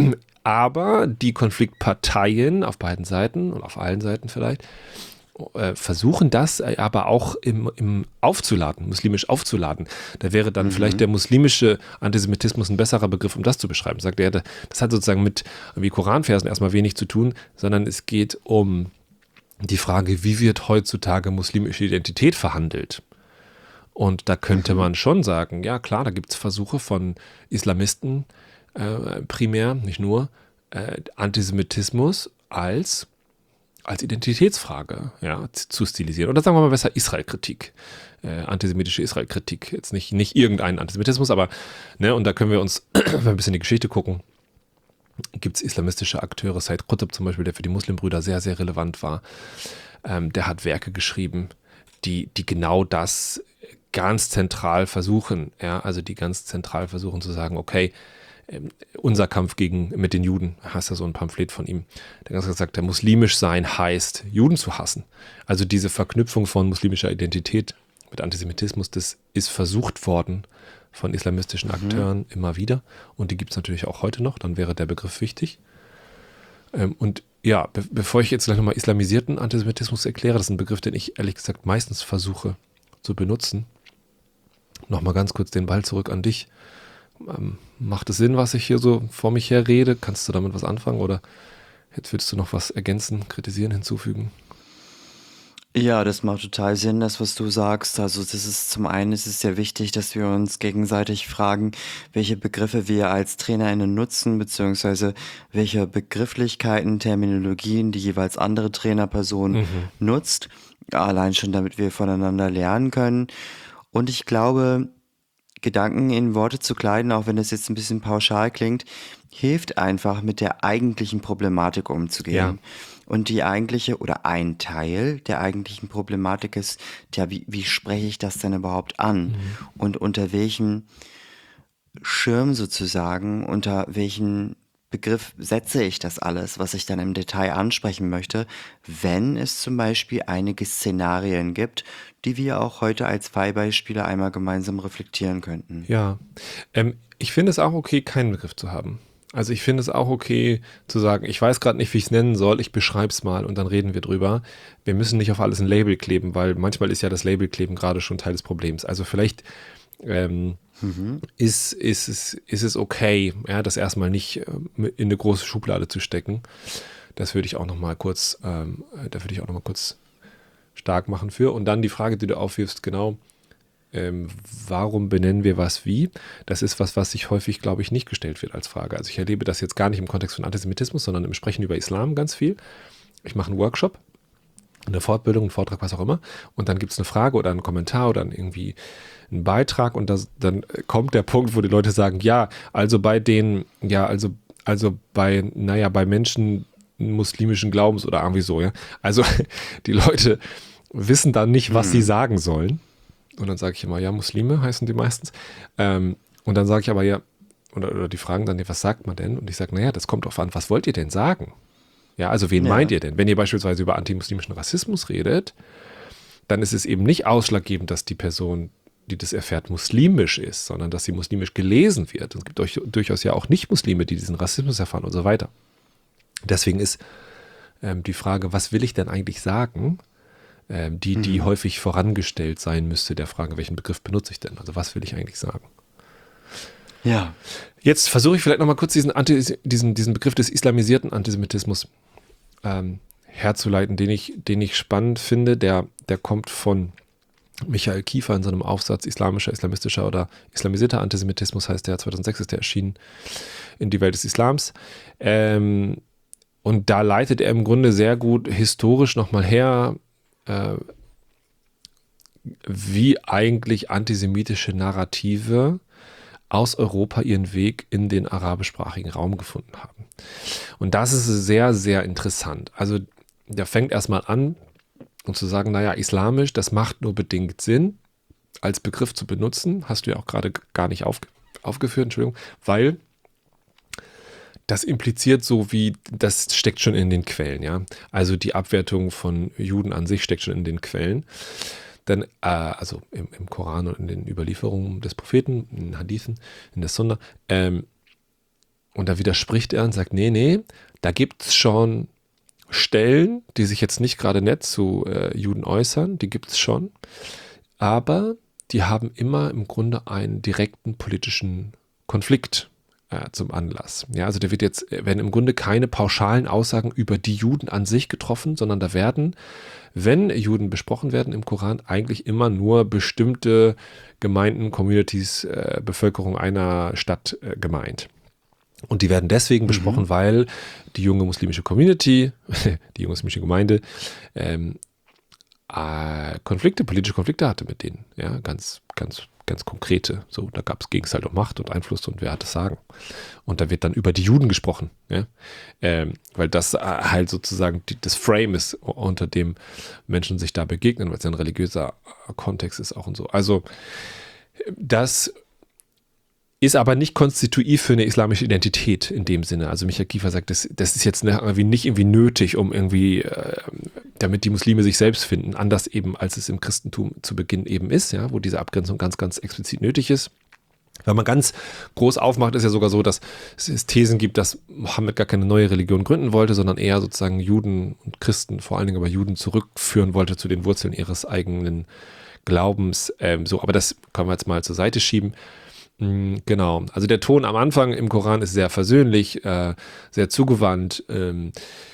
Aber die Konfliktparteien auf beiden Seiten und auf allen Seiten vielleicht versuchen das aber auch im, im aufzuladen, muslimisch aufzuladen. Da wäre dann mhm. vielleicht der muslimische Antisemitismus ein besserer Begriff, um das zu beschreiben. Sagt er, das hat sozusagen mit wie Koranversen erstmal wenig zu tun, sondern es geht um die Frage, wie wird heutzutage muslimische Identität verhandelt? Und da könnte mhm. man schon sagen, ja klar, da gibt es Versuche von Islamisten äh, primär, nicht nur, äh, Antisemitismus als als Identitätsfrage ja, zu stilisieren. Oder sagen wir mal besser Israel-Kritik, äh, antisemitische Israel-Kritik. Jetzt nicht, nicht irgendein Antisemitismus, aber, ne, und da können wir uns, wenn wir ein bisschen in die Geschichte gucken, gibt es islamistische Akteure, Said Qutb zum Beispiel, der für die Muslimbrüder sehr, sehr relevant war. Ähm, der hat Werke geschrieben, die, die genau das ganz zentral versuchen, ja, also die ganz zentral versuchen zu sagen, okay, unser Kampf gegen, mit den Juden, heißt ja so ein Pamphlet von ihm, der ganz gesagt, der muslimisch sein heißt, Juden zu hassen. Also diese Verknüpfung von muslimischer Identität mit Antisemitismus, das ist versucht worden von islamistischen Akteuren mhm. immer wieder und die gibt es natürlich auch heute noch, dann wäre der Begriff wichtig. Und ja, be- bevor ich jetzt gleich nochmal islamisierten Antisemitismus erkläre, das ist ein Begriff, den ich ehrlich gesagt meistens versuche zu benutzen, nochmal ganz kurz den Ball zurück an dich. Ähm, macht es Sinn, was ich hier so vor mich her rede? Kannst du damit was anfangen oder jetzt willst du noch was ergänzen, kritisieren, hinzufügen? Ja, das macht total Sinn, das, was du sagst. Also das ist zum einen ist es sehr wichtig, dass wir uns gegenseitig fragen, welche Begriffe wir als TrainerInnen nutzen, beziehungsweise welche Begrifflichkeiten, Terminologien die jeweils andere Trainerperson Mhm. nutzt. Allein schon, damit wir voneinander lernen können. Und ich glaube, Gedanken in Worte zu kleiden, auch wenn das jetzt ein bisschen pauschal klingt, hilft einfach, mit der eigentlichen Problematik umzugehen. Ja. Und die eigentliche oder ein Teil der eigentlichen Problematik ist, ja, wie, wie spreche ich das denn überhaupt an? Mhm. Und unter welchem Schirm sozusagen, unter welchen Begriff setze ich das alles, was ich dann im Detail ansprechen möchte, wenn es zum Beispiel einige Szenarien gibt, die wir auch heute als Fallbeispiele einmal gemeinsam reflektieren könnten. Ja, ähm, ich finde es auch okay, keinen Begriff zu haben. Also ich finde es auch okay zu sagen, ich weiß gerade nicht, wie ich es nennen soll, ich beschreibe es mal und dann reden wir drüber. Wir müssen nicht auf alles ein Label kleben, weil manchmal ist ja das Labelkleben gerade schon Teil des Problems. Also vielleicht ähm, Mhm. ist, ist, es, ist es okay, ja, das erstmal nicht ähm, in eine große Schublade zu stecken. Das würde ich auch noch mal kurz, ähm, da würde ich auch noch mal kurz stark machen für. Und dann die Frage, die du aufwirfst, genau, ähm, warum benennen wir was wie? Das ist was, was sich häufig, glaube ich, nicht gestellt wird als Frage. Also ich erlebe das jetzt gar nicht im Kontext von Antisemitismus, sondern im Sprechen über Islam ganz viel. Ich mache einen Workshop, eine Fortbildung, einen Vortrag, was auch immer. Und dann gibt es eine Frage oder einen Kommentar oder irgendwie einen Beitrag und das, dann kommt der Punkt, wo die Leute sagen, ja, also bei den, ja, also, also bei, naja, bei Menschen muslimischen Glaubens oder irgendwie so, ja. Also die Leute wissen dann nicht, was Mhm. sie sagen sollen. Und dann sage ich immer, ja, Muslime heißen die meistens. Ähm, und dann sage ich aber, ja, oder, oder die fragen dann, was sagt man denn? Und ich sage, naja, das kommt drauf an, was wollt ihr denn sagen? Ja, also wen Ja. meint ihr denn? Wenn ihr beispielsweise über antimuslimischen Rassismus redet, dann ist es eben nicht ausschlaggebend, dass die Person, die das erfährt, muslimisch ist, sondern dass sie muslimisch gelesen wird. Es gibt euch, durchaus ja auch Nicht-Muslime, die diesen Rassismus erfahren und so weiter. Deswegen ist ähm, die Frage, was will ich denn eigentlich sagen, ähm, die, die Mhm. häufig vorangestellt sein müsste, der Frage, welchen Begriff benutze ich denn? Also was will ich eigentlich sagen? Ja. Jetzt versuche ich vielleicht nochmal kurz diesen, Anti, diesen, diesen Begriff des islamisierten Antisemitismus ähm, herzuleiten, den ich, den ich spannend finde. Der, der kommt von Michael Kiefer in seinem Aufsatz Islamischer, Islamistischer oder Islamisierter Antisemitismus, heißt der, zweitausendsechs ist der erschienen, in die Welt des Islams. Ähm, und da leitet er im Grunde sehr gut historisch nochmal her, äh, wie eigentlich antisemitische Narrative aus Europa ihren Weg in den arabischsprachigen Raum gefunden haben. Und das ist sehr, sehr interessant. Also der fängt erstmal an, um zu sagen, naja, islamisch, das macht nur bedingt Sinn, als Begriff zu benutzen, hast du ja auch gerade gar nicht aufge- aufgeführt, Entschuldigung, weil das impliziert so wie, das steckt schon in den Quellen, ja. Also die Abwertung von Juden an sich steckt schon in den Quellen. Denn, äh, also im, im Koran und in den Überlieferungen des Propheten, in den Hadithen, in der Sunna. Ähm, und da widerspricht er und sagt, nee, nee, da gibt es schon Stellen, die sich jetzt nicht gerade nett zu äh, Juden äußern, die gibt es schon, aber die haben immer im Grunde einen direkten politischen Konflikt äh, zum Anlass. Ja, also da wird jetzt, werden im Grunde keine pauschalen Aussagen über die Juden an sich getroffen, sondern da werden, wenn Juden besprochen werden im Koran, eigentlich immer nur bestimmte Gemeinden, Communities, äh, Bevölkerung einer Stadt äh, gemeint. Und die werden deswegen Mhm. besprochen, weil die junge muslimische Community, die junge muslimische Gemeinde, ähm, äh, Konflikte, politische Konflikte hatte mit denen. Ja, ganz, ganz, ganz konkrete. So, da gab es ging es halt um Macht und Einfluss und wer hat das Sagen. Und da wird dann über die Juden gesprochen, ja, ähm, weil das äh, halt sozusagen die, das Frame ist, unter dem Menschen sich da begegnen, weil es ja ein religiöser Kontext ist auch und so. Also das ist aber nicht konstitutiv für eine islamische Identität in dem Sinne. Also Michael Kiefer sagt, das, das ist jetzt irgendwie nicht irgendwie nötig, um irgendwie, äh, damit die Muslime sich selbst finden, anders eben, als es im Christentum zu Beginn eben ist, ja, wo diese Abgrenzung ganz, ganz explizit nötig ist. Wenn man ganz groß aufmacht, ist ja sogar so, dass es Thesen gibt, dass Mohammed gar keine neue Religion gründen wollte, sondern eher sozusagen Juden und Christen, vor allen Dingen aber Juden, zurückführen wollte zu den Wurzeln ihres eigenen Glaubens. Ähm, so, aber das können wir jetzt mal zur Seite schieben. Genau, also der Ton am Anfang im Koran ist sehr versöhnlich, äh, sehr zugewandt. Ähm,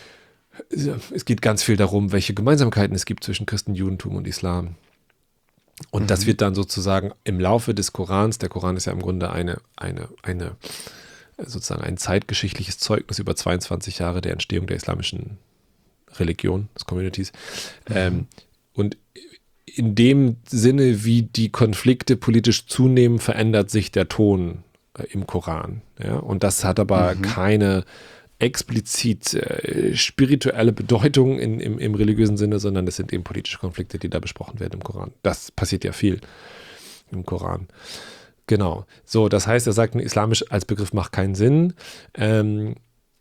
es geht ganz viel darum, welche Gemeinsamkeiten es gibt zwischen Christen, Judentum und Islam. Und Mhm. das wird dann sozusagen im Laufe des Korans, der Koran ist ja im Grunde eine, eine, eine sozusagen ein zeitgeschichtliches Zeugnis über zweiundzwanzig Jahre der Entstehung der islamischen Religion, des Communities. Mhm. Ähm, und in dem Sinne, wie die Konflikte politisch zunehmen, verändert sich der Ton äh, im Koran. Ja? Und das hat aber mhm. keine explizit äh, spirituelle Bedeutung in, im, im religiösen Sinne, sondern das sind eben politische Konflikte, die da besprochen werden im Koran. Das passiert ja viel im Koran. Genau. So, das heißt, er sagt, islamisch als Begriff macht keinen Sinn. Ähm,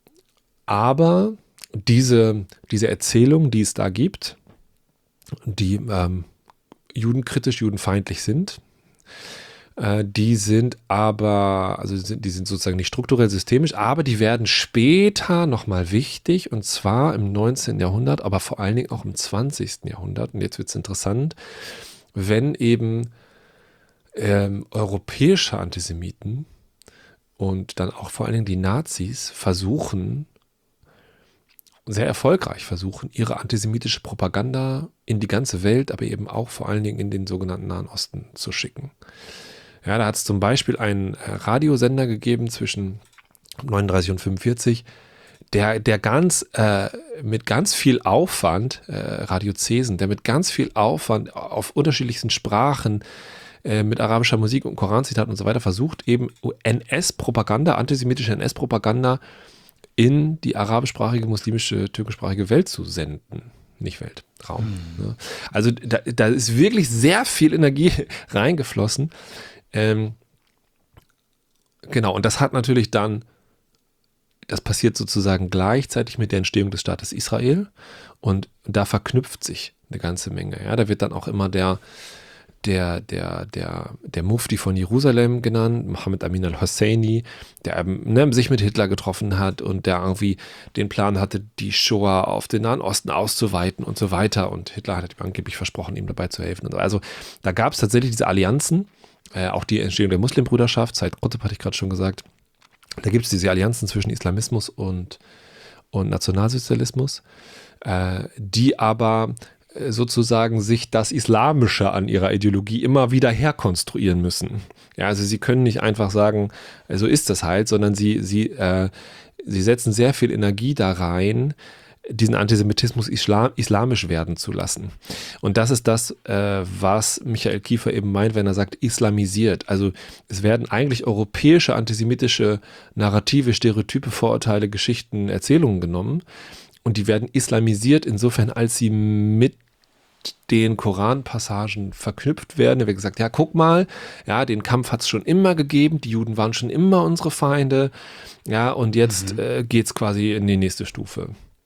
aber diese, diese Erzählung, die es da gibt, die ähm, judenkritisch, judenfeindlich sind, äh, die sind aber, also die sind, die sind sozusagen nicht strukturell systemisch, aber die werden später nochmal wichtig, und zwar im neunzehnten Jahrhundert, aber vor allen Dingen auch im zwanzigsten Jahrhundert. Und jetzt wird es interessant, wenn eben ähm, europäische Antisemiten und dann auch vor allen Dingen die Nazis versuchen, sehr erfolgreich versuchen, ihre antisemitische Propaganda in die ganze Welt, aber eben auch vor allen Dingen in den sogenannten Nahen Osten zu schicken. Ja, da hat es zum Beispiel einen Radiosender gegeben zwischen neununddreißig und fünfundvierzig, der, der ganz äh, mit ganz viel Aufwand, äh, Radio Cesen, der mit ganz viel Aufwand auf unterschiedlichsten Sprachen äh, mit arabischer Musik und Koranzitaten und so weiter versucht, eben N S-Propaganda, antisemitische N S-Propaganda in die arabischsprachige, muslimische, türkischsprachige Welt zu senden. Nicht Welt, Raum. Mhm. Ne? Also da, da ist wirklich sehr viel Energie reingeflossen. Ähm, genau, und das hat natürlich dann, das passiert sozusagen gleichzeitig mit der Entstehung des Staates Israel, und da verknüpft sich eine ganze Menge. Ja? Da wird dann auch immer der Der, der, der, der Mufti von Jerusalem genannt, Mohammed Amin al-Husseini, der ne, sich mit Hitler getroffen hat und der irgendwie den Plan hatte, die Shoah auf den Nahen Osten auszuweiten und so weiter. Und Hitler hat ihm angeblich versprochen, ihm dabei zu helfen. Und so. Also da gab es tatsächlich diese Allianzen, äh, auch die Entstehung der Muslimbruderschaft, Said Qutb hatte ich gerade schon gesagt. Da gibt es diese Allianzen zwischen Islamismus und, und Nationalsozialismus, äh, die aber sozusagen sich das Islamische an ihrer Ideologie immer wieder herkonstruieren müssen. Ja, also sie können nicht einfach sagen, so ist das halt, sondern sie, sie, äh, sie setzen sehr viel Energie da rein, diesen Antisemitismus islam, islamisch werden zu lassen. Und das ist das, äh, was Michael Kiefer eben meint, wenn er sagt, islamisiert. Also es werden eigentlich europäische antisemitische Narrative, Stereotype, Vorurteile, Geschichten, Erzählungen genommen, und die werden islamisiert insofern, als sie mit den Koranpassagen verknüpft werden. Da wird gesagt, ja, guck mal, ja, den Kampf hat es schon immer gegeben, die Juden waren schon immer unsere Feinde, ja, und jetzt mhm. äh, geht es quasi in die nächste Stufe.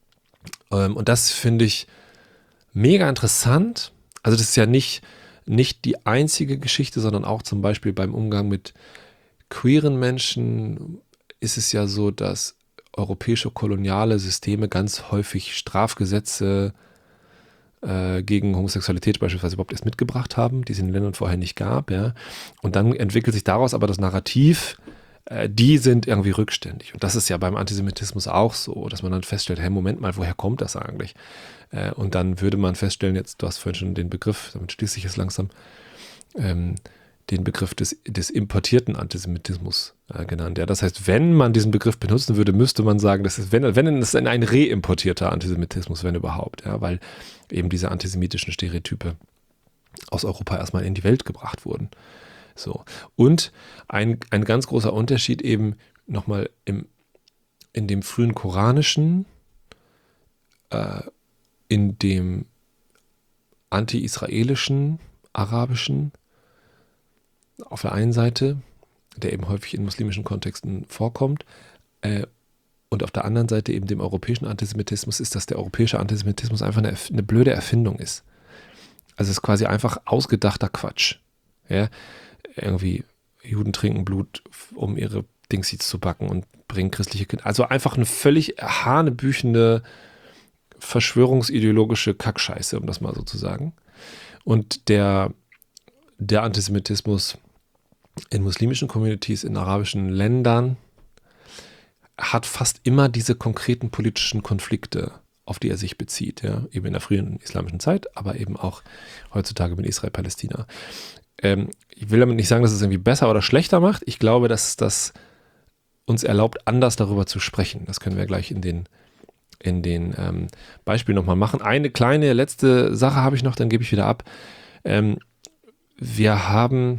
Ähm, und das finde ich mega interessant. Also das ist ja nicht, nicht die einzige Geschichte, sondern auch zum Beispiel beim Umgang mit queeren Menschen ist es ja so, dass europäische koloniale Systeme ganz häufig Strafgesetze äh, gegen Homosexualität beispielsweise überhaupt erst mitgebracht haben, die es in den Ländern vorher nicht gab. Ja? Und dann entwickelt sich daraus aber das Narrativ, äh, die sind irgendwie rückständig. Und das ist ja beim Antisemitismus auch so, dass man dann feststellt, hey, Moment mal, woher kommt das eigentlich? Äh, und dann würde man feststellen, jetzt, du hast vorhin schon den Begriff, damit schließe ich es langsam, ähm, den Begriff des, des importierten Antisemitismus äh, genannt. Ja, das heißt, wenn man diesen Begriff benutzen würde, müsste man sagen, das ist, wenn, wenn es ein reimportierter Antisemitismus, wenn überhaupt, ja, weil eben diese antisemitischen Stereotype aus Europa erstmal in die Welt gebracht wurden. So. Und ein, ein ganz großer Unterschied eben nochmal im, in dem frühen Koranischen, äh, in dem anti-israelischen, arabischen, auf der einen Seite, der eben häufig in muslimischen Kontexten vorkommt, äh, und auf der anderen Seite eben dem europäischen Antisemitismus, ist, dass der europäische Antisemitismus einfach eine, eine blöde Erfindung ist. Also es ist quasi einfach ausgedachter Quatsch. Ja? Irgendwie Juden trinken Blut, um ihre Dingsies zu backen, und bringen christliche Kinder. Also einfach eine völlig hanebüchende, verschwörungsideologische Kackscheiße, um das mal so zu sagen. Und der, der Antisemitismus in muslimischen Communities, in arabischen Ländern, hat fast immer diese konkreten politischen Konflikte, auf die er sich bezieht. Ja? Eben in der frühen islamischen Zeit, aber eben auch heutzutage mit Israel-Palästina. Ähm, ich will damit nicht sagen, dass es irgendwie besser oder schlechter macht. Ich glaube, dass das uns erlaubt, anders darüber zu sprechen. Das können wir gleich in den, in den ähm, Beispielen nochmal machen. Eine kleine letzte Sache habe ich noch, dann gebe ich wieder ab. Ähm, wir haben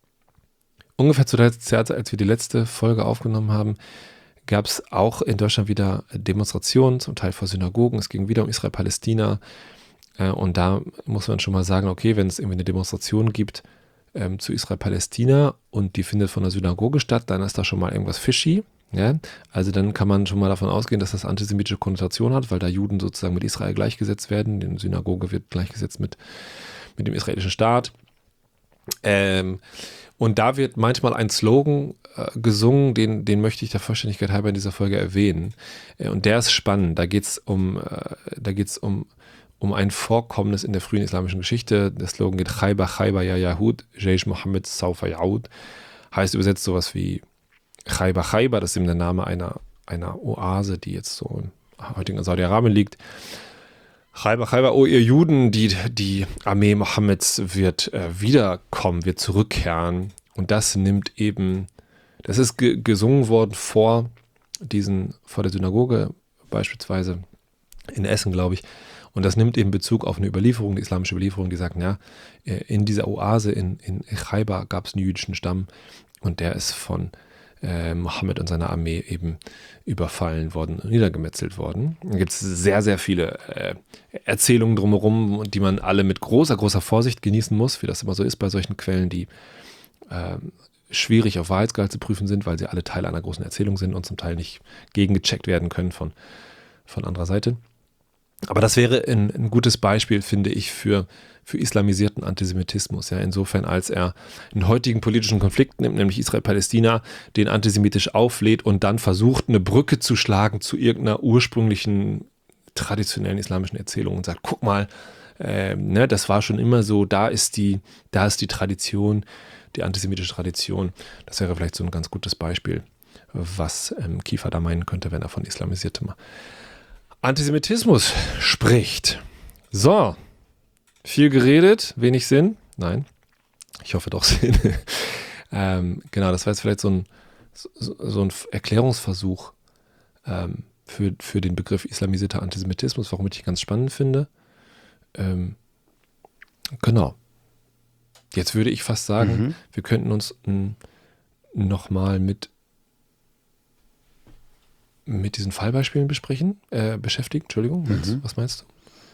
ungefähr zu der Zeit, als wir die letzte Folge aufgenommen haben, gab es auch in Deutschland wieder Demonstrationen, zum Teil vor Synagogen. Es ging wieder um Israel-Palästina. Äh, und da muss man schon mal sagen, okay, wenn es irgendwie eine Demonstration gibt ähm, zu Israel-Palästina und die findet von der Synagoge statt, dann ist da schon mal irgendwas fishy. Ja? Also dann kann man schon mal davon ausgehen, dass das antisemitische Konnotation hat, weil da Juden sozusagen mit Israel gleichgesetzt werden. Die Synagoge wird gleichgesetzt mit, mit dem israelischen Staat. Ähm, und da wird manchmal ein Slogan äh, gesungen, den, den möchte ich der Vollständigkeit halber in dieser Folge erwähnen. Äh, und der ist spannend. Da geht es um, äh, da geht's um, um ein Vorkommnis in der frühen islamischen Geschichte. Der Slogan geht Khaybar Khaybar ya Yahud, Jaysh Mohammed Saufa Yaud. Heißt übersetzt sowas wie Khaybar Khaybar, das ist eben der Name einer, einer Oase, die jetzt so im heutigen Saudi-Arabien liegt. Khaybar Khaybar, oh ihr Juden, die, die Armee Mohammeds wird äh, wiederkommen, wird zurückkehren. Und das nimmt eben, das ist ge- gesungen worden vor diesen, vor der Synagoge beispielsweise in Essen, glaube ich. Und das nimmt eben Bezug auf eine Überlieferung, die islamische Überlieferung, die sagt, ja, in dieser Oase in, in Khaybar gab es einen jüdischen Stamm und der ist von äh, Mohammed und seiner Armee eben überfallen worden und niedergemetzelt worden. Da gibt es sehr, sehr viele äh, Erzählungen drumherum, die man alle mit großer, großer Vorsicht genießen muss, wie das immer so ist bei solchen Quellen, die äh, schwierig auf Wahrheitsgehalt zu prüfen sind, weil sie alle Teil einer großen Erzählung sind und zum Teil nicht gegengecheckt werden können von, von anderer Seite. Aber das wäre ein, ein gutes Beispiel, finde ich, für, für islamisierten Antisemitismus. Ja, insofern, als er einen heutigen politischen Konflikt nimmt, nämlich Israel-Palästina, den antisemitisch auflädt und dann versucht, eine Brücke zu schlagen zu irgendeiner ursprünglichen traditionellen islamischen Erzählung und sagt, guck mal, äh, ne, das war schon immer so, da ist die, da ist die Tradition, die antisemitische Tradition. Das wäre vielleicht so ein ganz gutes Beispiel, was ähm, Kiefer da meinen könnte, wenn er von islamisiertem Antisemitismus spricht. So, viel geredet, wenig Sinn. Nein, ich hoffe doch Sinn. ähm, genau, das war jetzt vielleicht so ein, so, so ein Erklärungsversuch ähm, für, für den Begriff islamisierter Antisemitismus, warum ich ihn ganz spannend finde. Ähm, genau. Jetzt würde ich fast sagen, mhm. wir könnten uns nochmal mit mit diesen Fallbeispielen besprechen, äh, beschäftigen. Entschuldigung, mhm. was meinst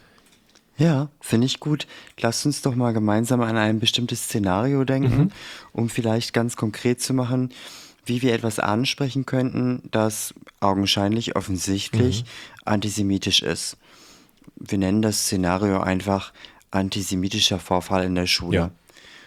du? Ja, finde ich gut. Lasst uns doch mal gemeinsam an ein bestimmtes Szenario denken, mhm. um vielleicht ganz konkret zu machen, wie wir etwas ansprechen könnten, das augenscheinlich, offensichtlich mhm. antisemitisch ist. Wir nennen das Szenario einfach antisemitischer Vorfall in der Schule. Ja.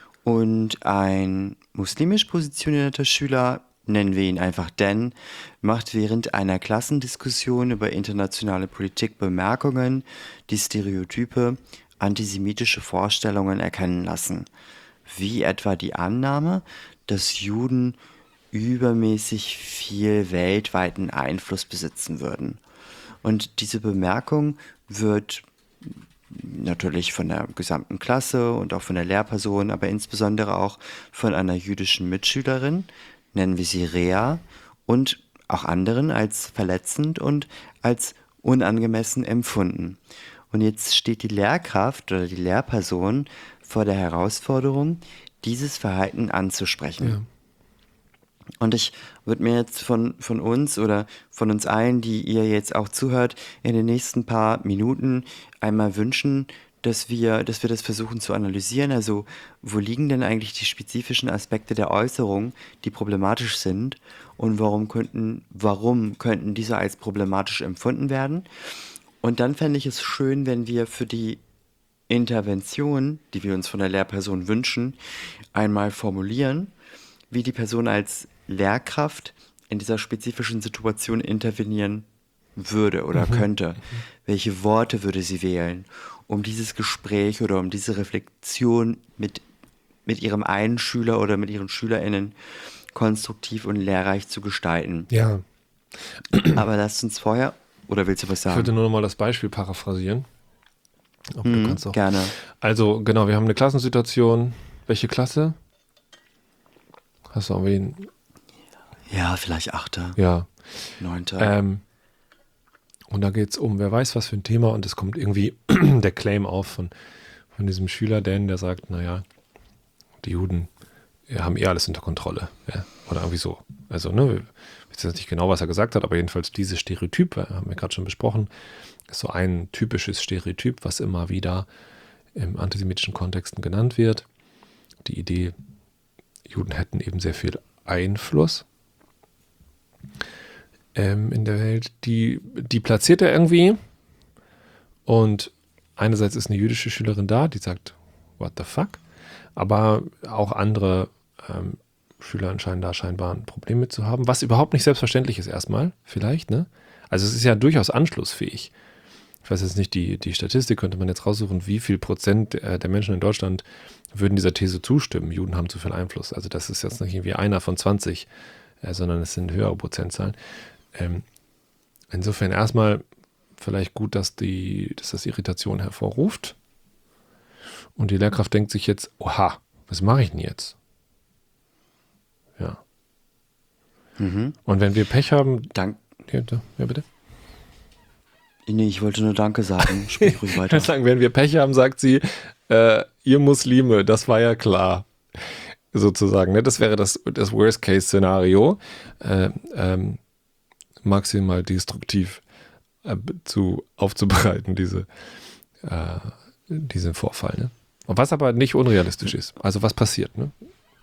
Und ein muslimisch positionierter Schüler, nennen wir ihn einfach Dan, macht während einer Klassendiskussion über internationale Politik Bemerkungen, die Stereotype, antisemitische Vorstellungen erkennen lassen. Wie etwa die Annahme, dass Juden übermäßig viel weltweiten Einfluss besitzen würden. Und diese Bemerkung wird natürlich von der gesamten Klasse und auch von der Lehrperson, aber insbesondere auch von einer jüdischen Mitschülerin, nennen wir sie Rea, und auch anderen als verletzend und als unangemessen empfunden. Und jetzt steht die Lehrkraft oder die Lehrperson vor der Herausforderung, dieses Verhalten anzusprechen. Ja. Und ich würde mir jetzt von, von uns oder von uns allen, die ihr jetzt auch zuhört, in den nächsten paar Minuten einmal wünschen, dass wir, dass wir das versuchen zu analysieren. Also, wo liegen denn eigentlich die spezifischen Aspekte der Äußerung, die problematisch sind, und warum könnten, warum könnten diese als problematisch empfunden werden? Und dann fände ich es schön, wenn wir für die Intervention, die wir uns von der Lehrperson wünschen, einmal formulieren, wie die Person als Lehrkraft in dieser spezifischen Situation intervenieren würde oder mhm. könnte. Welche Worte würde sie wählen, um dieses Gespräch oder um diese Reflexion mit, mit ihrem einen Schüler oder mit ihren SchülerInnen konstruktiv und lehrreich zu gestalten. Ja. Aber lasst uns vorher, oder willst du was sagen? Ich würde nur noch mal das Beispiel paraphrasieren. Ob mhm, du kannst auch. Gerne. Also genau, wir haben eine Klassensituation. Welche Klasse? Hast du irgendwie einen... Ja, vielleicht Achter. Ja. Neunter. Ähm, und da geht es um, wer weiß was für ein Thema, und es kommt irgendwie der Claim auf von, von diesem Schüler Dan, der sagt, naja, die Juden ja, haben eh alles unter Kontrolle. Ja? Oder irgendwie so. Also, ne, ich weiß jetzt nicht genau, was er gesagt hat, aber jedenfalls dieses Stereotyp, haben wir gerade schon besprochen, ist so ein typisches Stereotyp, was immer wieder im antisemitischen Kontexten genannt wird. Die Idee, Juden hätten eben sehr viel Einfluss ähm, in der Welt. Die, die platziert er irgendwie und einerseits ist eine jüdische Schülerin da, die sagt, what the fuck? Aber auch andere ähm, Schüler scheinen da scheinbar ein Problem mit zu haben, was überhaupt nicht selbstverständlich ist erstmal, vielleicht, ne? Also es ist ja durchaus anschlussfähig. Ich weiß jetzt nicht, die, die Statistik könnte man jetzt raussuchen, wie viel Prozent der, der Menschen in Deutschland würden dieser These zustimmen, Juden haben zu viel Einfluss. Also das ist jetzt nicht irgendwie einer von zwanzig, äh, sondern es sind höhere Prozentzahlen. Ähm, insofern erstmal vielleicht gut, dass, die, dass das Irritation hervorruft. Und die Lehrkraft denkt sich jetzt, oha, was mache ich denn jetzt? Ja. Mhm. Und wenn wir Pech haben... Dank. Ja, ja bitte. Nee, ich wollte nur Danke sagen. Sprich ruhig weiter. Sagen, wenn wir Pech haben, sagt sie, äh, ihr Muslime, das war ja klar. Sozusagen. Ne? Das wäre das, das Worst-Case-Szenario. Äh, ähm, maximal destruktiv äh, zu, aufzubereiten, diese, äh, diesen Vorfall. Ne? Und was aber nicht unrealistisch ist. Also was passiert, ne?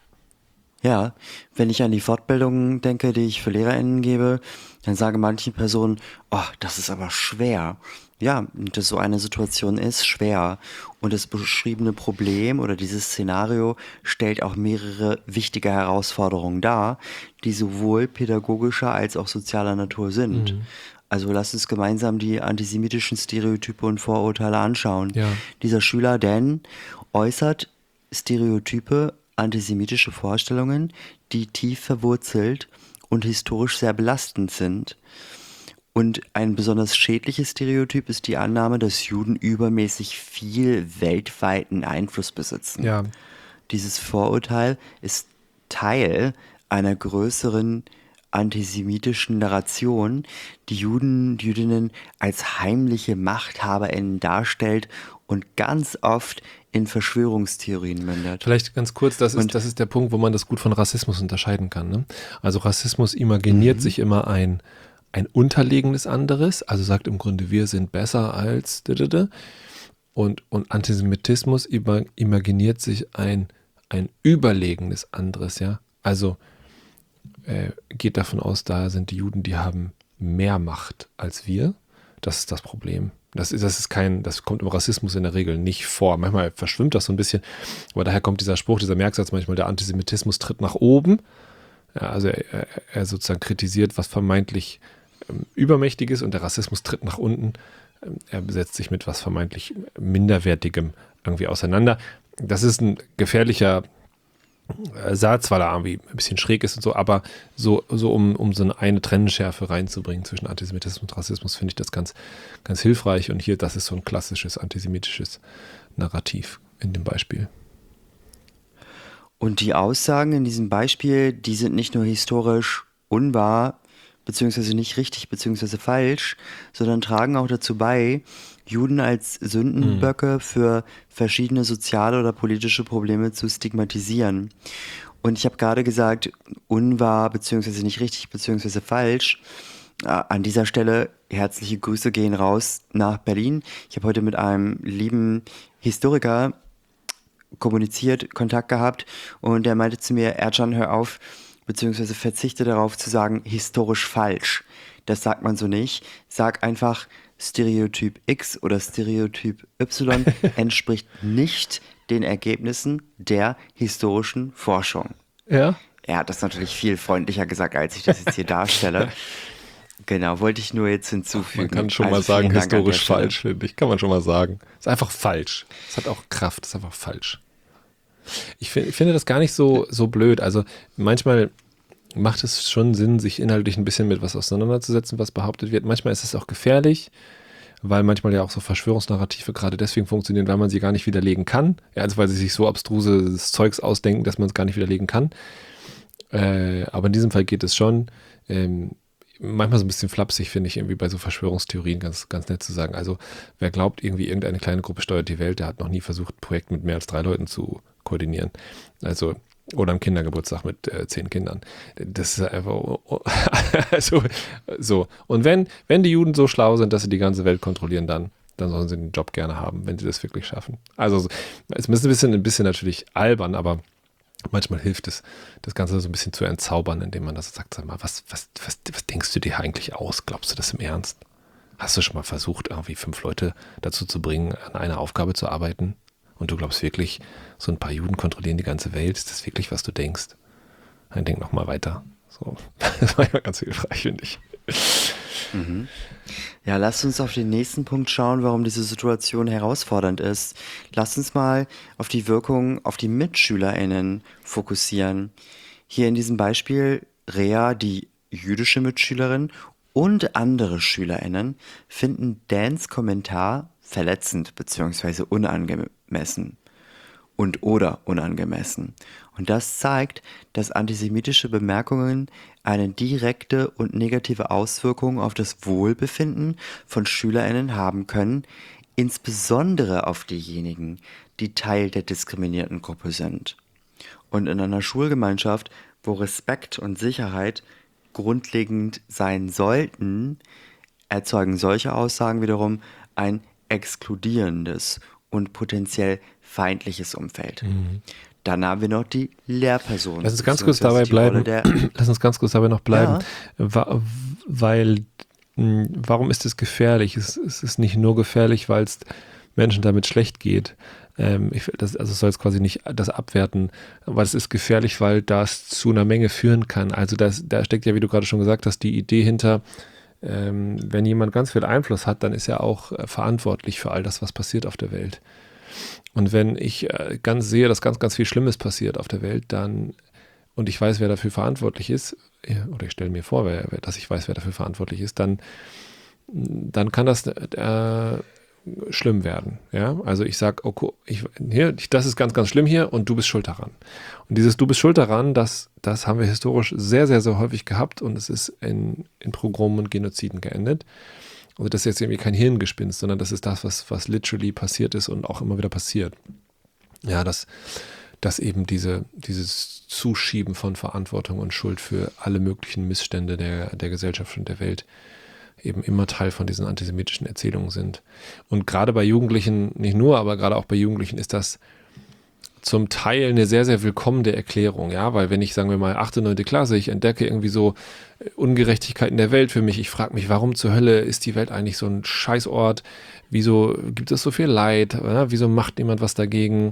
Ja, wenn ich an die Fortbildungen denke, die ich für LehrerInnen gebe, dann sagen manche Personen, oh, das ist aber schwer. Ja, dass so eine Situation ist schwer. Und das beschriebene Problem oder dieses Szenario stellt auch mehrere wichtige Herausforderungen dar, die sowohl pädagogischer als auch sozialer Natur sind. Mhm. Also lasst uns gemeinsam die antisemitischen Stereotype und Vorurteile anschauen. Ja. Dieser Schüler Dan äußert Stereotype, antisemitische Vorstellungen, die tief verwurzelt und historisch sehr belastend sind. Und ein besonders schädliches Stereotyp ist die Annahme, dass Juden übermäßig viel weltweiten Einfluss besitzen. Ja. Dieses Vorurteil ist Teil einer größeren antisemitischen Narration, die Juden, die Jüdinnen als heimliche MachthaberInnen darstellt und ganz oft in Verschwörungstheorien mündet. Vielleicht ganz kurz, das ist, das ist der Punkt, wo man das gut von Rassismus unterscheiden kann. Ne? Also Rassismus imaginiert mhm. sich immer ein, ein unterlegenes anderes, also sagt im Grunde, wir sind besser als und, und Antisemitismus imaginiert sich ein, ein überlegenes anderes, ja. Also äh, geht davon aus, da sind die Juden, die haben mehr Macht als wir. Das ist das Problem. Das ist, das ist kein, das kommt im Rassismus in der Regel nicht vor. Manchmal verschwimmt das so ein bisschen, aber daher kommt dieser Spruch, dieser Merksatz manchmal, der Antisemitismus tritt nach oben. Ja, also er, er sozusagen kritisiert, was vermeintlich ähm, übermächtig ist und der Rassismus tritt nach unten. Ähm, er setzt sich mit was vermeintlich Minderwertigem irgendwie auseinander. Das ist ein gefährlicher Satz, weil er irgendwie ein bisschen schräg ist und so, aber so, so um, um so eine, eine Trennschärfe reinzubringen zwischen Antisemitismus und Rassismus, finde ich das ganz, ganz hilfreich. Und hier, das ist so ein klassisches antisemitisches Narrativ in dem Beispiel. Und die Aussagen in diesem Beispiel, die sind nicht nur historisch unwahr, beziehungsweise nicht richtig, beziehungsweise falsch, sondern tragen auch dazu bei, Juden als Sündenböcke mhm. für verschiedene soziale oder politische Probleme zu stigmatisieren. Und ich habe gerade gesagt, unwahr, beziehungsweise nicht richtig, beziehungsweise falsch. An dieser Stelle herzliche Grüße gehen raus nach Berlin. Ich habe heute mit einem lieben Historiker kommuniziert, Kontakt gehabt und der meinte zu mir, Ercan, hör auf, beziehungsweise verzichte darauf zu sagen, historisch falsch. Das sagt man so nicht. Sag einfach, Stereotyp X oder Stereotyp Y entspricht nicht den Ergebnissen der historischen Forschung. Ja? Er hat das natürlich viel freundlicher gesagt, als ich das jetzt hier darstelle. Genau, wollte ich nur jetzt hinzufügen. Man kann schon also mal sagen, historisch falsch, finde ich. Kann man schon mal sagen. Ist einfach falsch. Es hat auch Kraft, ist einfach falsch. Ich, find, ich finde das gar nicht so, so blöd. Also manchmal macht es schon Sinn, sich inhaltlich ein bisschen mit was auseinanderzusetzen, was behauptet wird. Manchmal ist es auch gefährlich, weil manchmal ja auch so Verschwörungsnarrative gerade deswegen funktionieren, weil man sie gar nicht widerlegen kann. Ja, also weil sie sich so abstruses Zeugs ausdenken, dass man es gar nicht widerlegen kann. Äh, aber in diesem Fall geht es schon. Ähm, manchmal so ein bisschen flapsig, finde ich, irgendwie bei so Verschwörungstheorien ganz, ganz nett zu sagen. Also wer glaubt, irgendwie irgendeine kleine Gruppe steuert die Welt, der hat noch nie versucht, ein Projekt mit mehr als drei Leuten zu koordinieren. Also, oder am Kindergeburtstag mit äh, zehn Kindern. Das ist einfach, also, so. Und wenn, wenn die Juden so schlau sind, dass sie die ganze Welt kontrollieren, dann, dann sollen sie den Job gerne haben, wenn sie das wirklich schaffen. Also, es ist ein bisschen, ein bisschen natürlich albern, aber manchmal hilft es, das Ganze so ein bisschen zu entzaubern, indem man das sagt, sag mal, was, was, was, was denkst du dir eigentlich aus? Glaubst du das im Ernst? Hast du schon mal versucht, irgendwie fünf Leute dazu zu bringen, an einer Aufgabe zu arbeiten? Und du glaubst wirklich, so ein paar Juden kontrollieren die ganze Welt? Ist das wirklich, was du denkst? Dann denk noch mal weiter. So. Das war ja ganz hilfreich, finde ich. Mhm. Ja, lasst uns auf den nächsten Punkt schauen, warum diese Situation herausfordernd ist. Lasst uns mal auf die Wirkung auf die MitschülerInnen fokussieren. Hier in diesem Beispiel Rea, die jüdische Mitschülerin, und andere SchülerInnen finden Dans Kommentar verletzend bzw. unangemessen und oder unangemessen. Und das zeigt, dass antisemitische Bemerkungen eine direkte und negative Auswirkung auf das Wohlbefinden von SchülerInnen haben können, insbesondere auf diejenigen, die Teil der diskriminierten Gruppe sind. Und in einer Schulgemeinschaft, wo Respekt und Sicherheit grundlegend sein sollten, erzeugen solche Aussagen wiederum ein exkludierendes und potenziell feindliches Umfeld. Mhm. Dann haben wir noch die Lehrperson. Lass uns ganz kurz dabei bleiben. Der, Lass uns ganz kurz dabei noch bleiben, ja. weil mh, warum ist es gefährlich? Es, es ist nicht nur gefährlich, weil es Menschen damit schlecht geht. Ähm, ich, das, also es soll jetzt quasi nicht das abwerten, aber es ist gefährlich, weil das zu einer Menge führen kann. Also das, da steckt ja, wie du gerade schon gesagt hast, die Idee hinter, ähm, wenn jemand ganz viel Einfluss hat, dann ist er auch äh, verantwortlich für all das, was passiert auf der Welt. Und wenn ich äh, ganz sehe, dass ganz, ganz viel Schlimmes passiert auf der Welt, dann, und ich weiß, wer dafür verantwortlich ist, oder ich stelle mir vor, wer, dass ich weiß, wer dafür verantwortlich ist, dann, dann kann das äh, schlimm werden. Ja? Also ich sage, okay, ich, hier, das ist ganz, ganz schlimm hier und du bist schuld daran. Und dieses Du bist schuld daran, das, das haben wir historisch sehr, sehr, sehr häufig gehabt und es ist in, in Pogromen und Genoziden geendet. Also das ist jetzt irgendwie kein Hirngespinst, sondern das ist das, was, was literally passiert ist und auch immer wieder passiert. Ja, dass, dass eben diese, dieses Zuschieben von Verantwortung und Schuld für alle möglichen Missstände der, der Gesellschaft und der Welt eben immer Teil von diesen antisemitischen Erzählungen sind. Und gerade bei Jugendlichen, nicht nur, aber gerade auch bei Jugendlichen ist das zum Teil eine sehr, sehr willkommene Erklärung, ja, weil wenn ich, sagen wir mal, achte, neunte Klasse, ich entdecke irgendwie so Ungerechtigkeiten der Welt für mich, ich frage mich, warum zur Hölle ist die Welt eigentlich so ein Scheißort, wieso gibt es so viel Leid, ja? Wieso macht niemand was dagegen?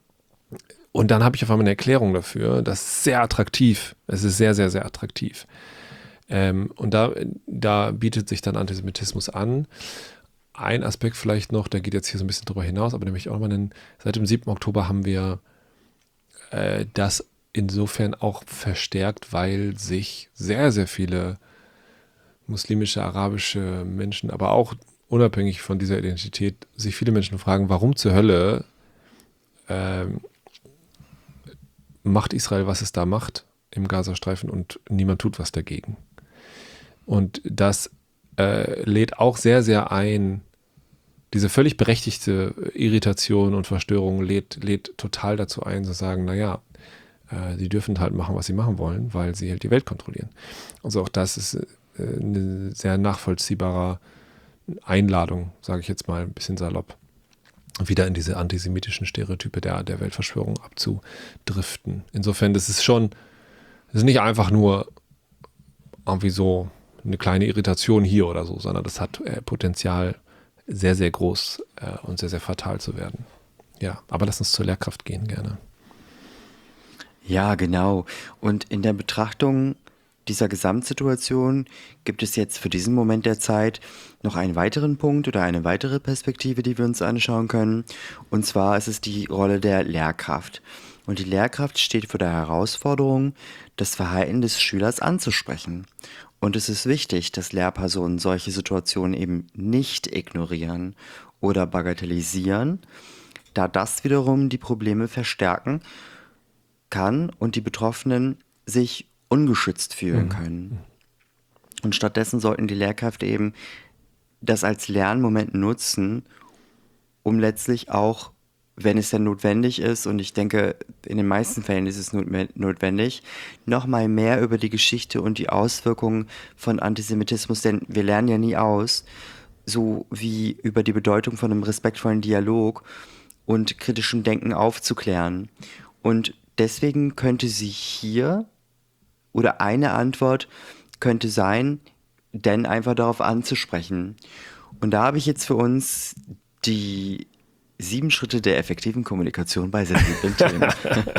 Und dann habe ich auf einmal eine Erklärung dafür, das ist sehr attraktiv, es ist sehr, sehr, sehr attraktiv. Ähm, und da, da bietet sich dann Antisemitismus an. Ein Aspekt vielleicht noch, der geht jetzt hier so ein bisschen drüber hinaus, aber nämlich auch mal nennen, seit dem siebten Oktober haben wir äh, das insofern auch verstärkt, weil sich sehr, sehr viele muslimische, arabische Menschen, aber auch unabhängig von dieser Identität, sich viele Menschen fragen, warum zur Hölle äh, macht Israel, was es da macht im Gazastreifen und niemand tut was dagegen. Und das äh, lädt auch sehr, sehr ein, diese völlig berechtigte Irritation und Verstörung lädt, lädt total dazu ein, zu sagen, naja, äh, sie dürfen halt machen, was sie machen wollen, weil sie halt die Welt kontrollieren. Also auch das ist äh, eine sehr nachvollziehbare Einladung, sage ich jetzt mal ein bisschen salopp, wieder in diese antisemitischen Stereotype der, der Weltverschwörung abzudriften. Insofern, das ist schon, das ist nicht einfach nur irgendwie so eine kleine Irritation hier oder so, sondern das hat äh, Potenzial, sehr, sehr groß äh, und sehr, sehr fatal zu werden. Ja, aber lass uns zur Lehrkraft gehen, gerne. Ja, genau. Und in der Betrachtung dieser Gesamtsituation gibt es jetzt für diesen Moment der Zeit noch einen weiteren Punkt oder eine weitere Perspektive, die wir uns anschauen können. Und zwar ist es die Rolle der Lehrkraft. Und die Lehrkraft steht vor der Herausforderung, das Verhalten des Schülers anzusprechen. Und es ist wichtig, dass Lehrpersonen solche Situationen eben nicht ignorieren oder bagatellisieren, da das wiederum die Probleme verstärken kann und die Betroffenen sich ungeschützt fühlen können. Und stattdessen sollten die Lehrkräfte eben das als Lernmoment nutzen, um letztlich auch, wenn es denn notwendig ist, und ich denke, in den meisten Fällen ist es notwendig, nochmal mehr über die Geschichte und die Auswirkungen von Antisemitismus, denn wir lernen ja nie aus, so wie über die Bedeutung von einem respektvollen Dialog und kritischem Denken aufzuklären. Und deswegen könnte sie hier, oder eine Antwort könnte sein, denn einfach darauf anzusprechen. Und da habe ich jetzt für uns die sieben Schritte der effektiven Kommunikation bei sensiblen Themen.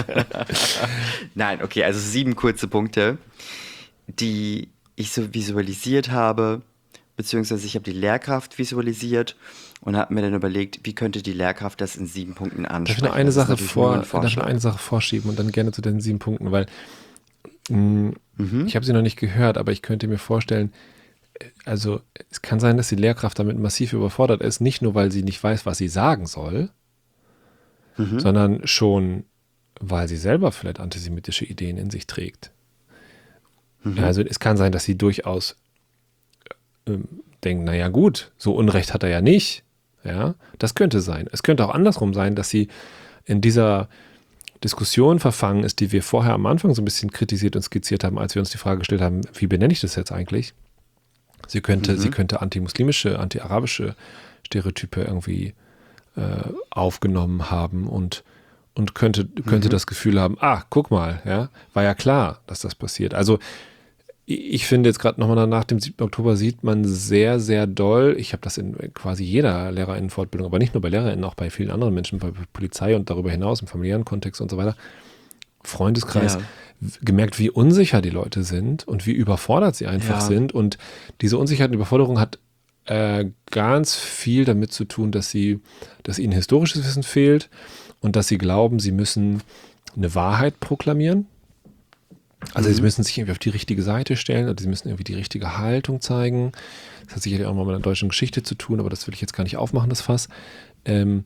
Nein, okay, also sieben kurze Punkte, die ich so visualisiert habe, beziehungsweise ich habe die Lehrkraft visualisiert und habe mir dann überlegt, wie könnte die Lehrkraft das in sieben Punkten ansprechen. Darf ich noch eine, Das ist Sache, natürlich nur ein vor, darf ich noch Vorschlag. eine Sache vorschieben und dann gerne zu den sieben Punkten, weil mh, Mhm. ich habe sie noch nicht gehört, aber ich könnte mir vorstellen, also es kann sein, dass die Lehrkraft damit massiv überfordert ist, nicht nur, weil sie nicht weiß, was sie sagen soll, Mhm. sondern schon, weil sie selber vielleicht antisemitische Ideen in sich trägt. Mhm. Also es kann sein, dass sie durchaus ähm, denkt, naja gut, so Unrecht hat er ja nicht. Ja, das könnte sein. Es könnte auch andersrum sein, dass sie in dieser Diskussion verfangen ist, die wir vorher am Anfang so ein bisschen kritisiert und skizziert haben, als wir uns die Frage gestellt haben, wie benenne ich das jetzt eigentlich? Sie könnte, Mhm. sie könnte antimuslimische, anti-arabische Stereotype irgendwie äh, aufgenommen haben und, und könnte, könnte Mhm. das Gefühl haben, ah, guck mal, ja, war ja klar, dass das passiert. Also ich finde jetzt gerade nochmal nach dem siebten Oktober sieht man sehr, sehr doll, ich habe das in quasi jeder LehrerInnen-Fortbildung, aber nicht nur bei LehrerInnen, auch bei vielen anderen Menschen, bei Polizei und darüber hinaus im familiären Kontext und so weiter, Freundeskreis, Ja. gemerkt, wie unsicher die Leute sind und wie überfordert sie einfach Ja. sind. Und diese Unsicherheit und Überforderung hat äh, ganz viel damit zu tun, dass sie, dass ihnen historisches Wissen fehlt und dass sie glauben, sie müssen eine Wahrheit proklamieren. Also Mhm. sie müssen sich irgendwie auf die richtige Seite stellen oder sie müssen irgendwie die richtige Haltung zeigen. Das hat sicherlich auch mal mit der deutschen Geschichte zu tun, aber das will ich jetzt gar nicht aufmachen, das Fass. Ähm,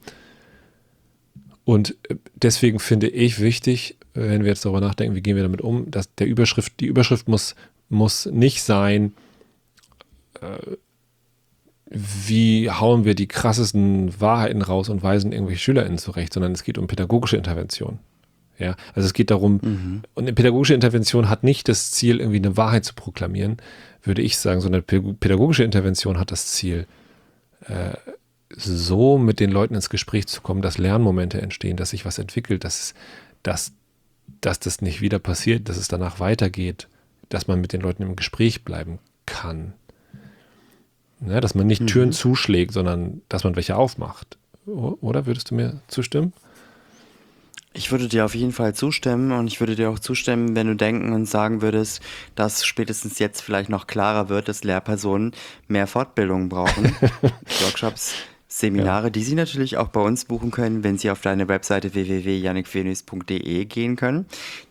und deswegen finde ich wichtig, wenn wir jetzt darüber nachdenken, wie gehen wir damit um, dass der Überschrift, die Überschrift muss, muss nicht sein, äh, wie hauen wir die krassesten Wahrheiten raus und weisen irgendwelche SchülerInnen zurecht, sondern es geht um pädagogische Intervention. Ja, also es geht darum, Mhm. und eine pädagogische Intervention hat nicht das Ziel, irgendwie eine Wahrheit zu proklamieren, würde ich sagen, sondern eine pädagogische Intervention hat das Ziel, äh, so mit den Leuten ins Gespräch zu kommen, dass Lernmomente entstehen, dass sich was entwickelt, dass, dass, dass das nicht wieder passiert, dass es danach weitergeht, dass man mit den Leuten im Gespräch bleiben kann. Ne, dass man nicht Türen Mhm. zuschlägt, sondern dass man welche aufmacht. O- Oder würdest du mir zustimmen? Ich würde dir auf jeden Fall zustimmen und ich würde dir auch zustimmen, wenn du denken und sagen würdest, dass spätestens jetzt vielleicht noch klarer wird, dass Lehrpersonen mehr Fortbildung brauchen, Workshops, Seminare, die sie natürlich auch bei uns buchen können, wenn sie auf deine Webseite w w w punkt jannik venus punkt d e gehen können.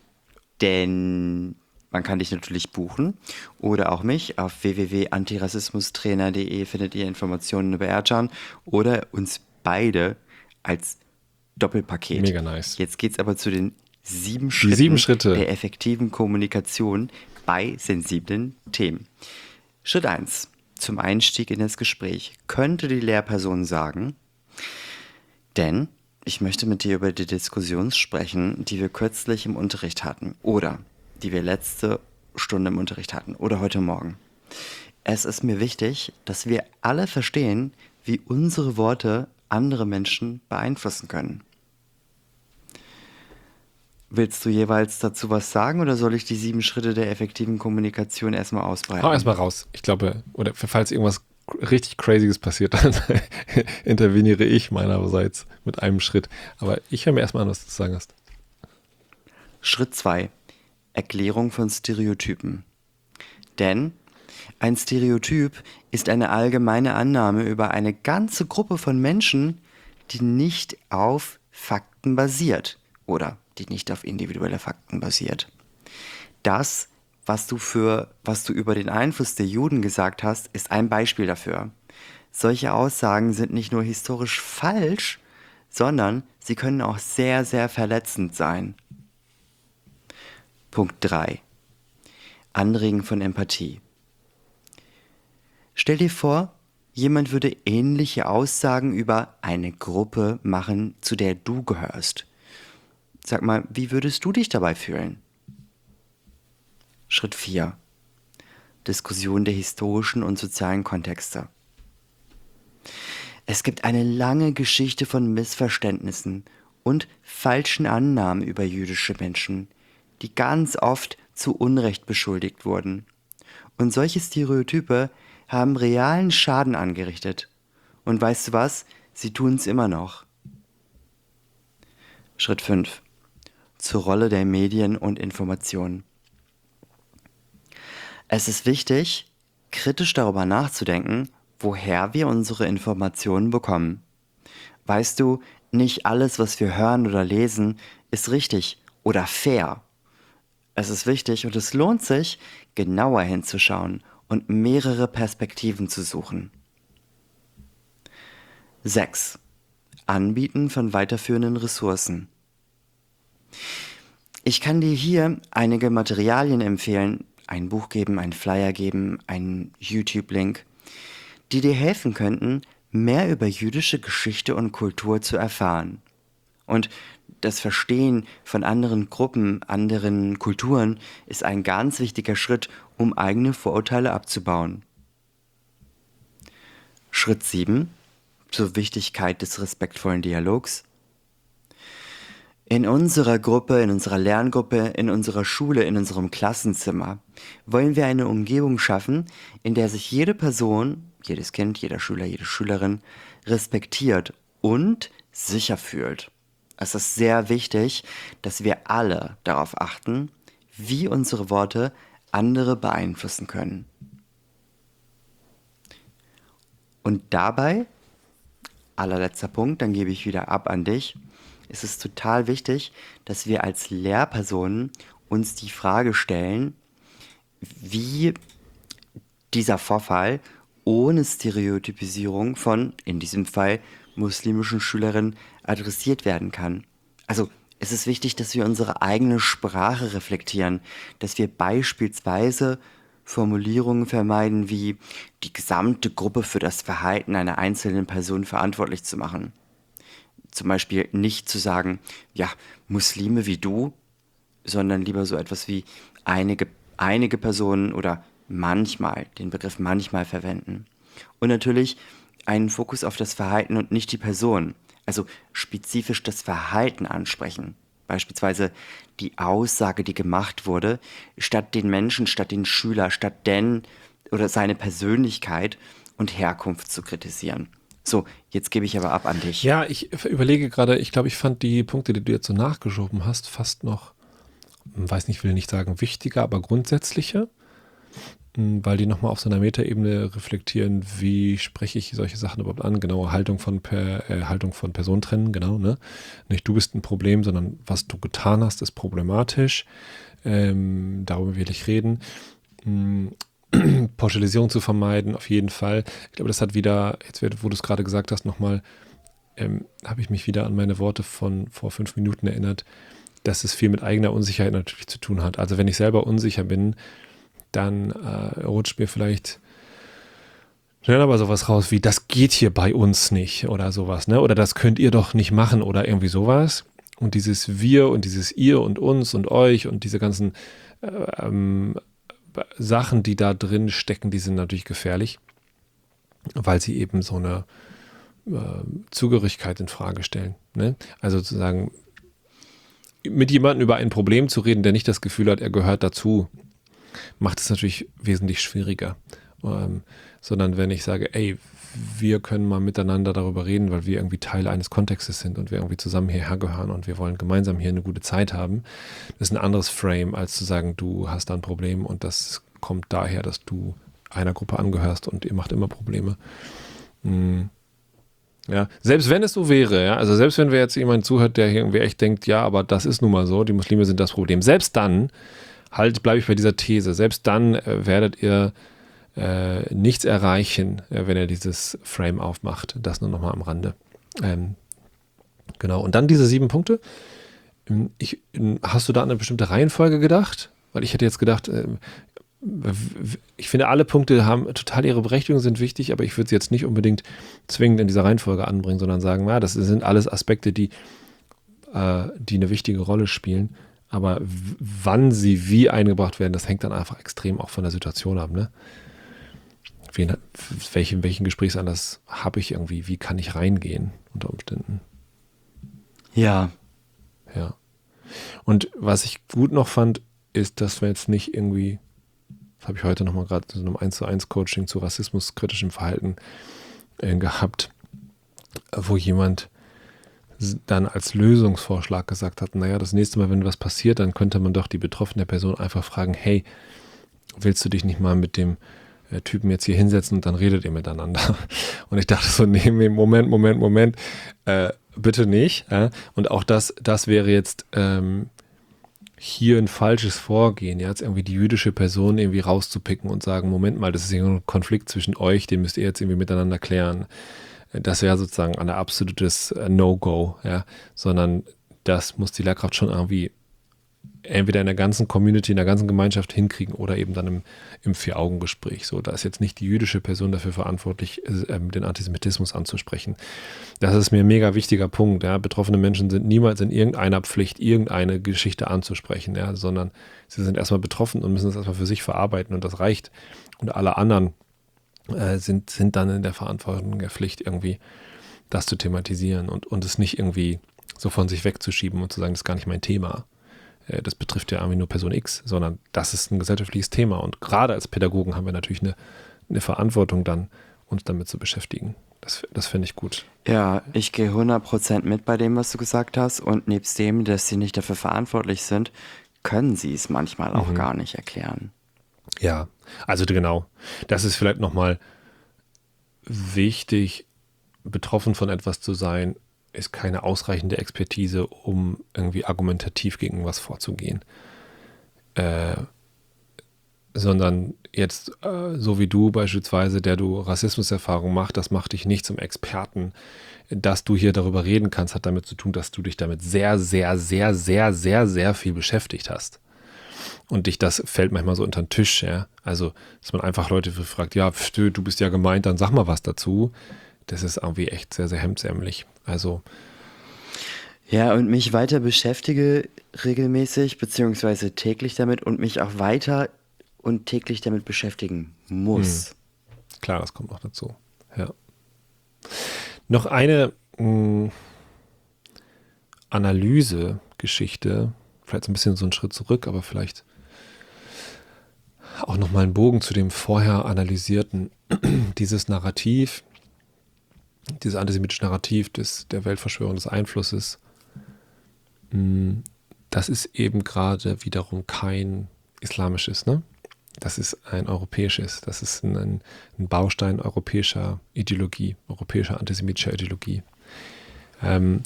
Denn man kann dich natürlich buchen oder auch mich. Auf w w w punkt antirassismustrainer punkt d e findet ihr Informationen über Ercan oder uns beide als Doppelpaket. Mega nice. Jetzt geht es aber zu den sieben Die Schritten sieben Schritte. der effektiven Kommunikation bei sensiblen Themen. Schritt eins. Zum Einstieg in das Gespräch könnte die Lehrperson sagen, denn ich möchte mit dir über die Diskussion sprechen, die wir kürzlich im Unterricht hatten oder die wir letzte Stunde im Unterricht hatten oder heute Morgen. Es ist mir wichtig, dass wir alle verstehen, wie unsere Worte andere Menschen beeinflussen können. Willst du jeweils dazu was sagen oder soll ich die sieben Schritte der effektiven Kommunikation erstmal ausbreiten? Hau erstmal raus. Ich glaube, oder falls irgendwas richtig Crazyes passiert, dann interveniere ich meinerseits mit einem Schritt. Aber ich höre mir erstmal an, was du zu sagen hast. Schritt zwei. Erklärung von Stereotypen. Denn ein Stereotyp ist eine allgemeine Annahme über eine ganze Gruppe von Menschen, die nicht auf Fakten basiert oder die nicht auf individuelle Fakten basiert. Das, was du für, was du über den Einfluss der Juden gesagt hast, ist ein Beispiel dafür. Solche Aussagen sind nicht nur historisch falsch, sondern sie können auch sehr, sehr verletzend sein. Punkt drei. Anregen von Empathie. Stell dir vor, jemand würde ähnliche Aussagen über eine Gruppe machen, zu der du gehörst. Sag mal, wie würdest du dich dabei fühlen? Schritt vier. Diskussion der historischen und sozialen Kontexte. Es gibt eine lange Geschichte von Missverständnissen und falschen Annahmen über jüdische Menschen, die ganz oft zu Unrecht beschuldigt wurden. Und solche Stereotype haben realen Schaden angerichtet. Und weißt du was? Sie tun es immer noch. Schritt fünf. Zur Rolle der Medien und Informationen. Es ist wichtig, kritisch darüber nachzudenken, woher wir unsere Informationen bekommen. Weißt du, nicht alles, was wir hören oder lesen, ist richtig oder fair. Es ist wichtig und es lohnt sich, genauer hinzuschauen und mehrere Perspektiven zu suchen. sechs. Anbieten von weiterführenden Ressourcen. Ich kann dir hier einige Materialien empfehlen, ein Buch geben, einen Flyer geben, einen YouTube-Link, die dir helfen könnten, mehr über jüdische Geschichte und Kultur zu erfahren. Und das Verstehen von anderen Gruppen, anderen Kulturen ist ein ganz wichtiger Schritt, um eigene Vorurteile abzubauen. Schritt sieben. Zur Wichtigkeit des respektvollen Dialogs. In unserer Gruppe, in unserer Lerngruppe, in unserer Schule, in unserem Klassenzimmer wollen wir eine Umgebung schaffen, in der sich jede Person, jedes Kind, jeder Schüler, jede Schülerin respektiert und sicher fühlt. Es ist sehr wichtig, dass wir alle darauf achten, wie unsere Worte andere beeinflussen können. Und dabei, allerletzter Punkt, dann gebe ich wieder ab an dich, ist es total wichtig, dass wir als Lehrpersonen uns die Frage stellen, wie dieser Vorfall ohne Stereotypisierung von, in diesem Fall, muslimischen Schülerinnen adressiert werden kann. Also es ist wichtig, dass wir unsere eigene Sprache reflektieren, dass wir beispielsweise Formulierungen vermeiden, wie die gesamte Gruppe für das Verhalten einer einzelnen Person verantwortlich zu machen. Zum Beispiel nicht zu sagen, ja, Muslime wie du, sondern lieber so etwas wie einige, einige Personen oder manchmal, den Begriff manchmal verwenden. Und natürlich einen Fokus auf das Verhalten und nicht die Person, also spezifisch das Verhalten ansprechen. Beispielsweise die Aussage, die gemacht wurde, statt den Menschen, statt den Schüler, statt den oder seine Persönlichkeit und Herkunft zu kritisieren. So, jetzt gebe ich aber ab an dich. Ja, ich überlege gerade, ich glaube, ich fand die Punkte, die du jetzt so nachgeschoben hast, fast noch, weiß nicht, will nicht sagen wichtiger, aber grundsätzlicher, weil die nochmal auf so einer Metaebene reflektieren, wie spreche ich solche Sachen überhaupt an, genaue Haltung von per, äh, Haltung von Person trennen, genau, ne? Nicht du bist ein Problem, sondern was du getan hast, ist problematisch. Ähm, darüber will ich reden. Mhm. Pauschalisierung zu vermeiden, auf jeden Fall. Ich glaube, das hat wieder, jetzt wo du es gerade gesagt hast, nochmal, ähm, habe ich mich wieder an meine Worte von vor fünf Minuten erinnert, dass es viel mit eigener Unsicherheit natürlich zu tun hat. Also wenn ich selber unsicher bin, dann äh, rutscht mir vielleicht schnell aber sowas raus wie, das geht hier bei uns nicht oder sowas, ne? Oder das könnt ihr doch nicht machen oder irgendwie sowas. Und dieses Wir und dieses Ihr und uns und euch und diese ganzen äh, ähm, Sachen, die da drin stecken, die sind natürlich gefährlich, weil sie eben so eine äh, Zugehörigkeit in Frage stellen. Ne? Also sozusagen mit jemandem über ein Problem zu reden, der nicht das Gefühl hat, er gehört dazu, macht es natürlich wesentlich schwieriger. Ähm, sondern wenn ich sage, ey, wir können mal miteinander darüber reden, weil wir irgendwie Teil eines Kontextes sind und wir irgendwie zusammen hierher gehören und wir wollen gemeinsam hier eine gute Zeit haben. Das ist ein anderes Frame, als zu sagen, du hast da ein Problem und das kommt daher, dass du einer Gruppe angehörst und ihr macht immer Probleme. Hm. Ja, selbst wenn es so wäre, ja, also selbst wenn wir jetzt jemand zuhört, der irgendwie echt denkt, ja, aber das ist nun mal so, die Muslime sind das Problem. Selbst dann, halt, bleibe ich bei dieser These, selbst dann äh, werdet ihr Äh, nichts erreichen, äh, wenn er dieses Frame aufmacht. Das nur nochmal am Rande. Ähm, genau. Und dann diese sieben Punkte. Ich, hast du da an eine bestimmte Reihenfolge gedacht? Weil ich hätte jetzt gedacht, äh, ich finde, alle Punkte haben total ihre Berechtigung, sind wichtig, aber ich würde sie jetzt nicht unbedingt zwingend in dieser Reihenfolge anbringen, sondern sagen, ja, das sind alles Aspekte, die, äh, die eine wichtige Rolle spielen. Aber w- wann sie wie eingebracht werden, das hängt dann einfach extrem auch von der Situation ab. Ne? Wen, welchen, welchen Gesprächsanlass habe ich irgendwie? Wie kann ich reingehen unter Umständen? Ja, Ja. Und was ich gut noch fand, ist, dass wir jetzt nicht irgendwie, das habe ich heute nochmal gerade in so einem eins zu eins Coaching zu rassismuskritischem Verhalten äh, gehabt, wo jemand s- dann als Lösungsvorschlag gesagt hat, naja, das nächste Mal, wenn was passiert, dann könnte man doch die betroffene Person einfach fragen, hey, willst du dich nicht mal mit dem äh, Typen jetzt hier hinsetzen und dann redet ihr miteinander. Und ich dachte so, nee, nee, Moment, Moment, Moment, äh, bitte nicht. Äh? Und auch das, das wäre jetzt ähm, hier ein falsches Vorgehen, ja, jetzt irgendwie die jüdische Person irgendwie rauszupicken und sagen, Moment mal, das ist hier ein Konflikt zwischen euch, den müsst ihr jetzt irgendwie miteinander klären. Das wäre sozusagen ein absolutes äh, No-Go, ja, sondern das muss die Lehrkraft schon irgendwie entweder in der ganzen Community, in der ganzen Gemeinschaft hinkriegen oder eben dann im, im Vier-Augen-Gespräch. So, da ist jetzt nicht die jüdische Person dafür verantwortlich, äh, den Antisemitismus anzusprechen. Das ist mir ein mega wichtiger Punkt. Ja. Betroffene Menschen sind niemals in irgendeiner Pflicht, irgendeine Geschichte anzusprechen, ja, sondern sie sind erstmal betroffen und müssen es erstmal für sich verarbeiten und das reicht. Und alle anderen äh, sind, sind dann in der Verantwortung, der Pflicht, irgendwie das zu thematisieren und, und es nicht irgendwie so von sich wegzuschieben und zu sagen, das ist gar nicht mein Thema. Das betrifft ja irgendwie nur Person X, sondern das ist ein gesellschaftliches Thema. Und gerade als Pädagogen haben wir natürlich eine, eine Verantwortung dann, uns damit zu beschäftigen. Das, das finde ich gut. ja, ich gehe hundert Prozent mit bei dem, was du gesagt hast. Und nebst dem, dass sie nicht dafür verantwortlich sind, können sie es manchmal auch Mhm. gar nicht erklären. Ja, also genau. Das ist vielleicht nochmal wichtig, betroffen von etwas zu sein, ist keine ausreichende Expertise, um irgendwie argumentativ gegen was vorzugehen. Äh, sondern jetzt, äh, so wie du beispielsweise, der du Rassismuserfahrung machst, das macht dich nicht zum Experten. Dass du hier darüber reden kannst, hat damit zu tun, dass du dich damit sehr, sehr, sehr, sehr, sehr, sehr viel beschäftigt hast. Und dich das fällt manchmal so unter den Tisch, ja. Also, dass man einfach Leute fragt, ja, pf, du bist ja gemeint, dann sag mal was dazu. Das ist irgendwie echt sehr, sehr hemdsärmlich. Also, Ja, und mich weiter beschäftige regelmäßig, beziehungsweise täglich damit und mich auch weiter und täglich damit beschäftigen muss. klar, das kommt noch dazu. Ja. Noch eine mh, Analyse-Geschichte, vielleicht so ein bisschen so einen Schritt zurück, aber vielleicht auch nochmal einen Bogen zu dem vorher analysierten. Dieses Narrativ, dieses antisemitische Narrativ des, der Weltverschwörung, des Einflusses, mh, das ist eben gerade wiederum kein islamisches, ne? Das ist ein europäisches, das ist ein, ein Baustein europäischer Ideologie, europäischer antisemitischer Ideologie. Ähm,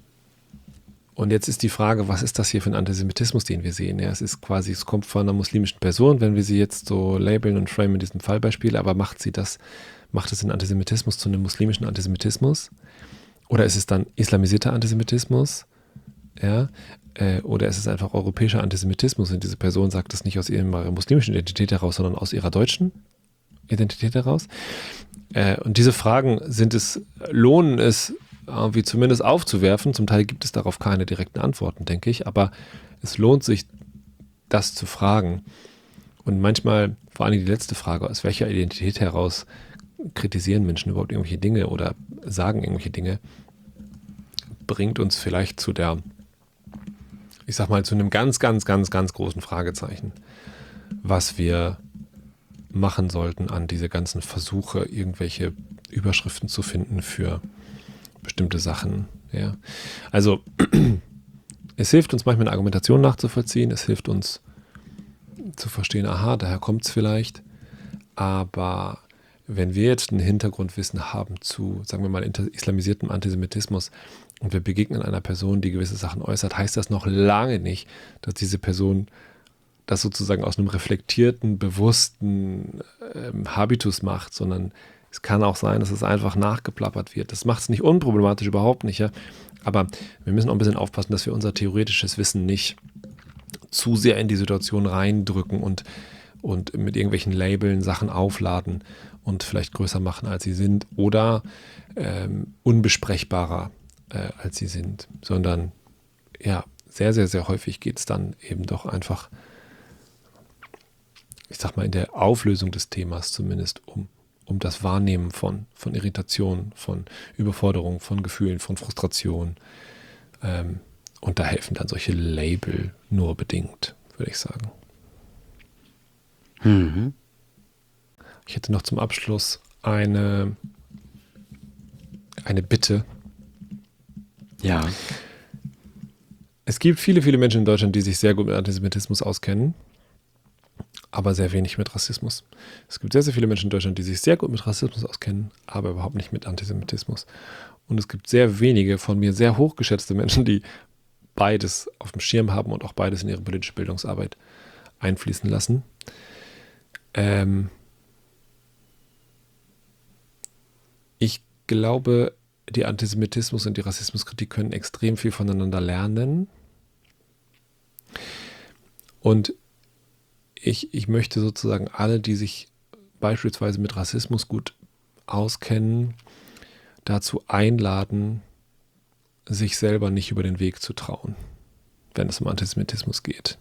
und jetzt ist die Frage, was ist das hier für ein Antisemitismus, den wir sehen? Ja, es ist quasi, es kommt von einer muslimischen Person, wenn wir sie jetzt so labeln und framen in diesem Fallbeispiel, aber macht sie das, macht es den Antisemitismus zu einem muslimischen Antisemitismus? Oder ist es dann islamisierter Antisemitismus? Ja, äh, oder ist es einfach europäischer Antisemitismus und diese Person sagt das nicht aus ihrer muslimischen Identität heraus, sondern aus ihrer deutschen Identität heraus? Äh, und diese Fragen sind es, lohnen es irgendwie zumindest aufzuwerfen. Zum Teil gibt es darauf keine direkten Antworten, denke ich, aber es lohnt sich, das zu fragen. Und manchmal, vor allem die letzte Frage, aus welcher Identität heraus kritisieren Menschen überhaupt irgendwelche Dinge oder sagen irgendwelche Dinge, bringt uns vielleicht zu der, ich sag mal, zu einem ganz, ganz, ganz, ganz großen Fragezeichen, was wir machen sollten an diese ganzen Versuche, irgendwelche Überschriften zu finden für bestimmte Sachen. Ja. Also es hilft uns manchmal eine Argumentation nachzuvollziehen, es hilft uns zu verstehen, aha, daher kommt es vielleicht, aber wenn wir jetzt ein Hintergrundwissen haben zu, sagen wir mal, islamisiertem Antisemitismus und wir begegnen einer Person, die gewisse Sachen äußert, heißt das noch lange nicht, dass diese Person das sozusagen aus einem reflektierten, bewussten ähm, Habitus macht, sondern es kann auch sein, dass es einfach nachgeplappert wird. Das macht es nicht unproblematisch, überhaupt nicht, ja. Aber wir müssen auch ein bisschen aufpassen, dass wir unser theoretisches Wissen nicht zu sehr in die Situation reindrücken und und mit irgendwelchen Labeln Sachen aufladen und vielleicht größer machen, als sie sind oder ähm, unbesprechbarer, äh, als sie sind, sondern ja, sehr, sehr, sehr häufig geht es dann eben doch einfach, ich sag mal, in der Auflösung des Themas zumindest um, um das Wahrnehmen von, von Irritation, von Überforderung, von Gefühlen, von Frustration. Ähm, und da helfen dann solche Label nur bedingt, würde ich sagen. Mhm. Ich hätte noch zum Abschluss eine, eine Bitte. Ja. Es gibt viele, viele Menschen in Deutschland, die sich sehr gut mit Antisemitismus auskennen, aber sehr wenig mit Rassismus. Es gibt sehr, sehr viele Menschen in Deutschland, die sich sehr gut mit Rassismus auskennen, aber überhaupt nicht mit Antisemitismus. Und es gibt sehr wenige von mir sehr hochgeschätzte Menschen, die beides auf dem Schirm haben und auch beides in ihre politische Bildungsarbeit einfließen lassen. Ähm ich glaube, die Antisemitismus und die Rassismuskritik können extrem viel voneinander lernen. Und ich, ich möchte sozusagen alle, die sich beispielsweise mit Rassismus gut auskennen, dazu einladen, sich selber nicht über den Weg zu trauen, wenn es um Antisemitismus geht.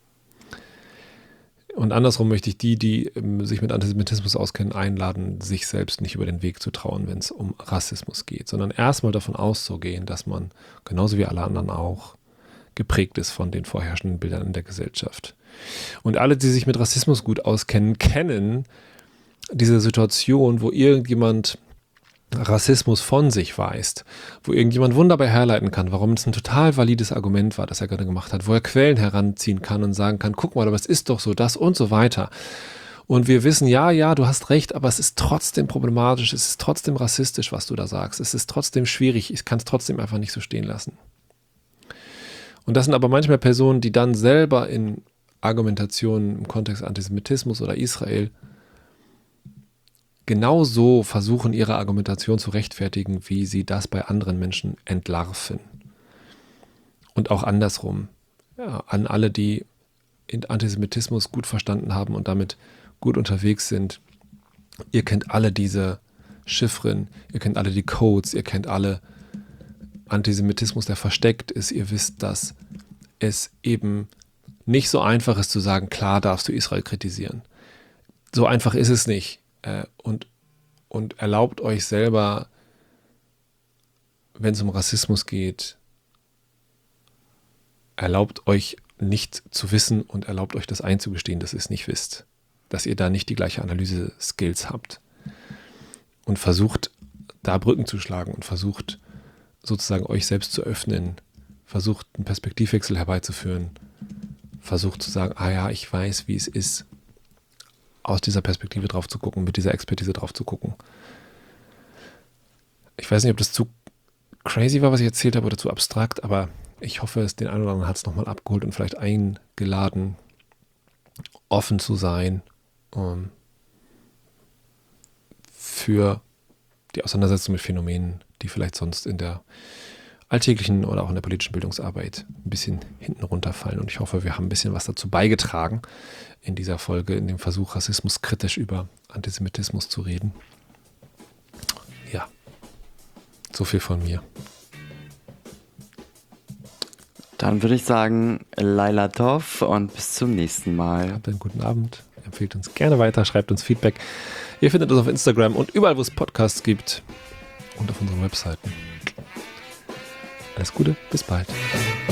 Und andersrum möchte ich die, die ähm, sich mit Antisemitismus auskennen, einladen, sich selbst nicht über den Weg zu trauen, wenn es um Rassismus geht, sondern erstmal davon auszugehen, dass man, genauso wie alle anderen auch, geprägt ist von den vorherrschenden Bildern in der Gesellschaft. Und alle, die sich mit Rassismus gut auskennen, kennen diese Situation, wo irgendjemand Rassismus von sich weist, wo irgendjemand wunderbar herleiten kann, warum es ein total valides Argument war, das er gerade gemacht hat, wo er Quellen heranziehen kann und sagen kann, guck mal, aber es ist doch so, das und so weiter. Und wir wissen, ja, ja, du hast recht, aber es ist trotzdem problematisch, es ist trotzdem rassistisch, was du da sagst, es ist trotzdem schwierig, ich kann es trotzdem einfach nicht so stehen lassen. Und das sind aber manchmal Personen, die dann selber in Argumentationen im Kontext Antisemitismus oder Israel genauso versuchen, ihre Argumentation zu rechtfertigen, wie sie das bei anderen Menschen entlarven. Und auch andersrum. Ja, an alle, die Antisemitismus gut verstanden haben und damit gut unterwegs sind. Ihr kennt alle diese Chiffren, ihr kennt alle die Codes, ihr kennt alle Antisemitismus, der versteckt ist. Ihr wisst, dass es eben nicht so einfach ist zu sagen, klar darfst du Israel kritisieren. So einfach ist es nicht. Und, und erlaubt euch selber, wenn es um Rassismus geht, erlaubt euch nicht zu wissen und erlaubt euch das einzugestehen, dass ihr es nicht wisst. Dass ihr da nicht die gleiche Analyse-Skills habt. Und versucht, da Brücken zu schlagen und versucht, sozusagen euch selbst zu öffnen, versucht, einen Perspektivwechsel herbeizuführen, versucht zu sagen, ah ja, ich weiß, wie es ist, aus dieser Perspektive drauf zu gucken, mit dieser Expertise drauf zu gucken. Ich weiß nicht, ob das zu crazy war, was ich erzählt habe, oder zu abstrakt, aber ich hoffe, es den einen oder anderen hat es nochmal abgeholt und vielleicht eingeladen, offen zu sein um, für die Auseinandersetzung mit Phänomenen, die vielleicht sonst in der alltäglichen oder auch in der politischen Bildungsarbeit ein bisschen hinten runterfallen. Und ich hoffe, wir haben ein bisschen was dazu beigetragen in dieser Folge, in dem Versuch, Rassismus kritisch über Antisemitismus zu reden. Ja, so viel von mir. Dann würde ich sagen, Laila Tov und bis zum nächsten Mal. Habt einen guten Abend. Empfehlt uns gerne weiter, schreibt uns Feedback. Ihr findet uns auf Instagram und überall, wo es Podcasts gibt und auf unseren Webseiten. Alles Gute, bis bald.